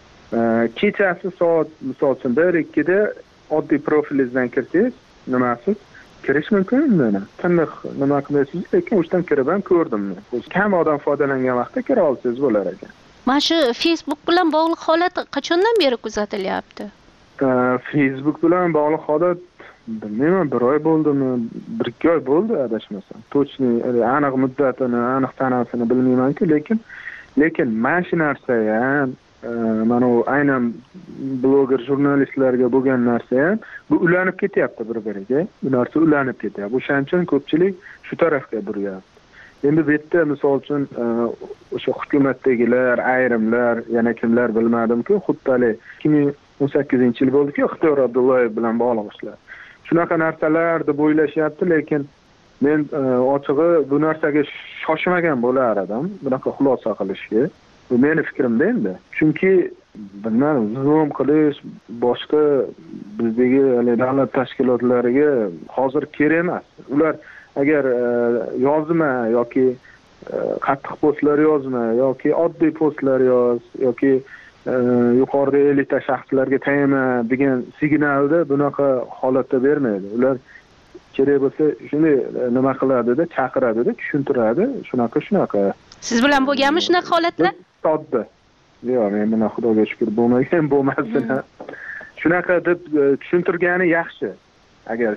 S2: Kechasi soat misol uchun 1-2 da oddiy profilingizdan kirsangiz, nimasiz kirish mumkin mana. Qanday nima qilasiz, lekin o'shdan kirib ham ko'rdim. Kam odam foydalangan vaqtda kira olsangiz bo'lar ekan.
S15: Mana shu Facebook bilan bog'liq holat qachondan beri kuzatilyapti?
S2: Facebook bilan bog'liq holat bilmayman, 1 oy bo'ldimi, 1-2 oy bo'ldi adashmasam. Точный aniq muddatini, aniq sanasini bilmayman-ku, lekin mana shu narsa ham mana u aynan bloger jurnalistlarga bo'lgan narsa ham bu ulanib ketyapti bir-biriga. Bu narsa ulanib ketyapti. O'shaning uchun ko'pchilik shu tarafga buryapti. Endi bu yerda misol uchun o'sha hukumatdagilar, ayrimlar, yana kimlar bilmadim-ku, xuddi 2018-yil bo'ldi-ku, Ixtiyor Abdullayev bilan bog'liq ishlar. Shunaqa narsalar deb o'ylashyapti, lekin men ochig'i bu narsaga shoshmagan bo'lar edim, bunaqa xulosa qilishga. Bu meni fikrimda endi. Chunki bilmadim, zoom qilish boshqa bizdagi davlat tashkilotlariga hozir kerak emas. Ular agar yozma yoki qattiq postlar yozma yoki oddiy postlar yoki yuqorida elita shaxslarga tegma degan signalni bunaqa holatda bermaydi. Ular kerak bo'lsa shunday nima qiladi-da, chaqiradi-da, tushuntiradi, shunaqa.
S15: Siz bilan bo'lganmi shunaqa holatlar?
S2: Sodda. Yo'q, men buni xudoga shukr bo'lmasin. Shunaqa deb tushuntirgani yaxshi. Agar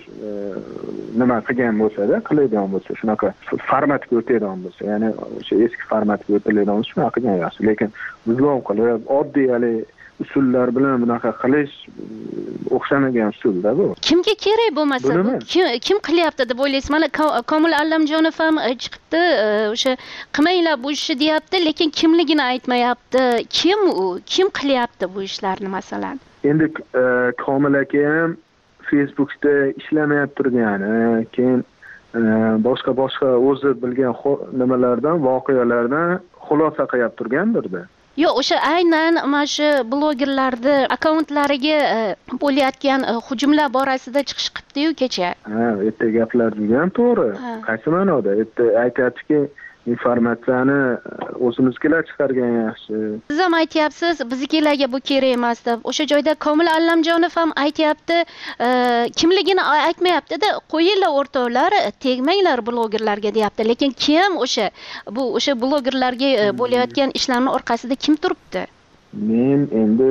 S2: nima qilgan bo'lsa-da, qiladigan bo'lsa, shunaqa formatga o'tadigan bo'lsa, ya'ni o'sha eski formatga o'tadigan bo'lsa, shunaqa qilgan yaxshi. Lekin bizlom qilib, oddiy usullar bilan bunaqa qilish o'xshamagan usulda bu.
S15: Kimga kerak bo'lmasa, kim qilyapti deb o'ylaysiz? Mana Komil Allamjonov ham chiqibdi, o'sha qilmanglar bu ishni deyapti, lekin kimligini aytmayapti. Kim u? Kim qilyapti bu ishlarni masalan?
S2: Endi Komil aka ham Facebookda ishlamayapti turgani, keyin boshqa o'zi bilgan nimalardan, voqealardan xulosa qilib turgandir-da.
S15: Yo'q, o'sha aynan mana shu blogerlarning akkauntlariga bo'layotgan hujumlar borasida chiqish qilibdi-yu kecha.
S2: Ha, erta gaplar degan to'g'ri. Qaysi ma'noda? Erta aytayaptiki, informatsiyani o'zimizkilar chiqargan yaxshi.
S15: Siz ham aytyapsiz, biznikilarga bu kerak emas deb. O'sha joyda Komil Allamjonov ham aytyapti, kimligini aytmayapti-da, qo'yinglar o'rtoqlar, tegmanglar blogerlarga deyapti. Lekin kim o'sha blogerlarga bo'layotgan ishlarning orqasida kim turibdi?
S2: Men endi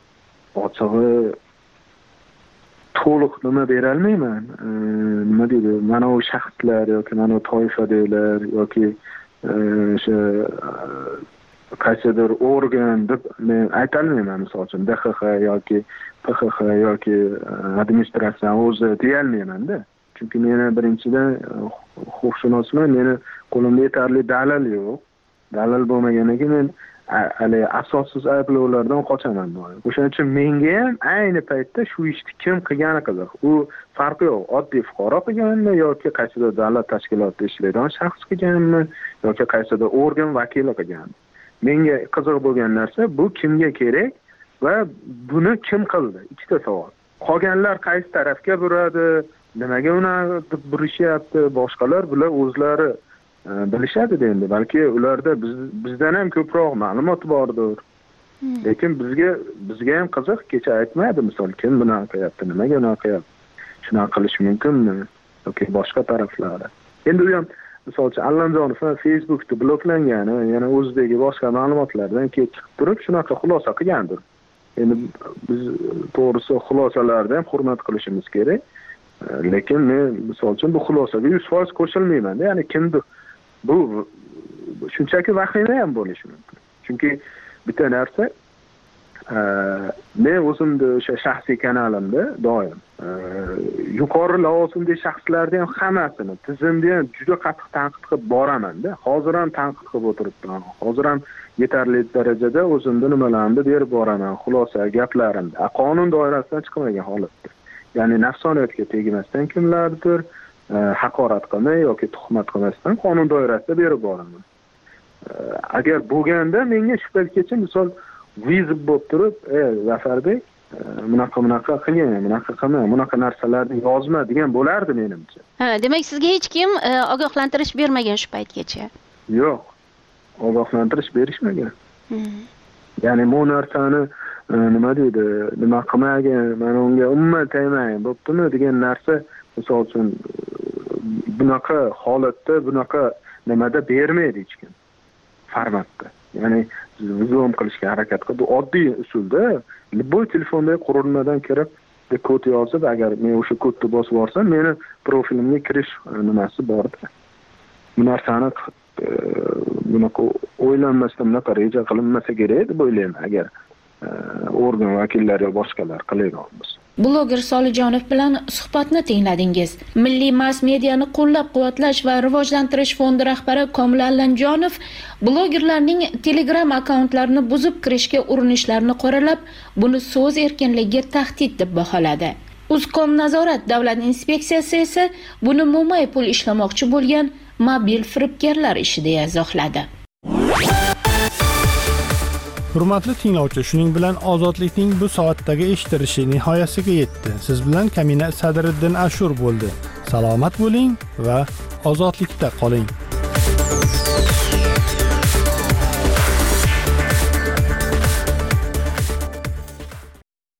S2: ochig'i to'liq nima bera olmayman. Nima deydi? Mana u shaxslar yoki mana u toifadagilar yoki o'sha qaysidir organ deb men ayta olmayman. Misol uchun DXX yoki PXX yoki administratsiya o'zi deya olmayman-da. Chunki meni birinchidan huquqshunosman, meni qo'limda yetarli dalil yo'q. Dalil bo'lmaganiga men asossiz ayblovlardan qochaman. O'shaning uchun menga ham ayni paytda shu ishni kim qilgani qiziq. U farqi yo'q. Oddiy fuqaro qilganmi yoki qaysidir davlat tashkilotida ishlaydigan shaxs qilganmi yoki qaysidir organ vakili qilganmi. Menga qiziq bo'lgan narsa bu kimga kerak va buni kim qildi? Ikkita savol. Qolganlar qaysi tarafga buradi? Nimaga uni burishyapti? Boshqalar bular o'zlari bilishadi endi. Balki ularda bizdan ham ko'proq ma'lumot bordir. Lekin bizga ham qiziq, kecha aytmaydi misol kim bunaqa qilyapti, nimaga unaqa qilyapti, shunaqa qilish mumkinmi yoki boshqa taraflari. Endi u ham misol uchun Allamjonov Facebookda bloklangani, yana o'zidagi boshqa ma'lumotlardan kelib chiqib turib shunaqa xulosa qilgandir. Endi biz to'g'risi xulosalarni ham hurmat qilishimiz kerak. Lekin men misol uchun bu xulosaga 100% qo'shilmayman. Ya'ni kimdir bu shunchaki vahima ham bo'lishi mumkin. Chunki bitta narsa men o'zimni o'sha shaxsiy kanalimda doim yuqori lavozimli shaxslarni ham hammasini tizimda ham juda qattiq tanqid qilib boraman-da. Hozir ham tanqid qilib o'tiribman. Hozir ham yetarli darajada o'zimni nimalarni berib boraman, xulosa gaplarimni. Qonun doirasidan chiqmagan holatda. Ya'ni nafsoniyatga tegmasdan kimlardir haqorat qilmay yoki tuhmat qilmasdan qonun doirasida berib boraman. Agar bo'lganda menga shubhaga misol vizib bo'lib turib, Zafarbek bunaqa qilgan, bunaqa qilma, bunaqa narsalarni yozma degan bo'lardi menimcha.
S15: Demak sizga hech kim ogohlantirish bermagan shu paytgacha?
S2: Yo'q. Ogohlantirish berishmagan. Ya'ni bu narsani nima deydi, nima qilmagan, mana unga umuman tegmagan bo'ptimi degan narsa misol uchun bunaqa holatda, bunaqa nimada bermaydi hech kim. Formatda. Ya'ni zoom qilishga harakat qildi. Bu oddiy usulda любой telefondagi qurilmadan kirib kod yozib, agar men o'sha kodni bosib olsam, meni profilimga kirish nimasi bor-da. Bu narsani bunaqa o'ylanmasdan bunaqa reja qilinmasa kerak deb o'ylayman, agar organ vakillari yo boshqalar qiladigan bo'lsa.
S6: Bloger Solijonov bilan suhbatni tingladingiz. Milliy mass mediani qo'llab-quvvatlash va rivojlantirish fondi rahbari Komil Allamjonov blogerlarning Telegram akkauntlarini buzib kirishga urinishlarini qoralab, buni so'z erkinligiga tahdid deb baholadi. Uzcom nazorat davlat inspeksiyasi esa buni mo'may pul ishlamoqchi bo'lgan mobil firibgarlar ishi deya izohladi.
S1: Hurmatli tinglovchi, shuning bilan ozodlikning bu soatdagi eshitilishi nihoyasiga yetdi. Siz bilan Kamina Sadiriddin Ashur bo'ldi. Salomat bo'ling va ozodlikda qoling.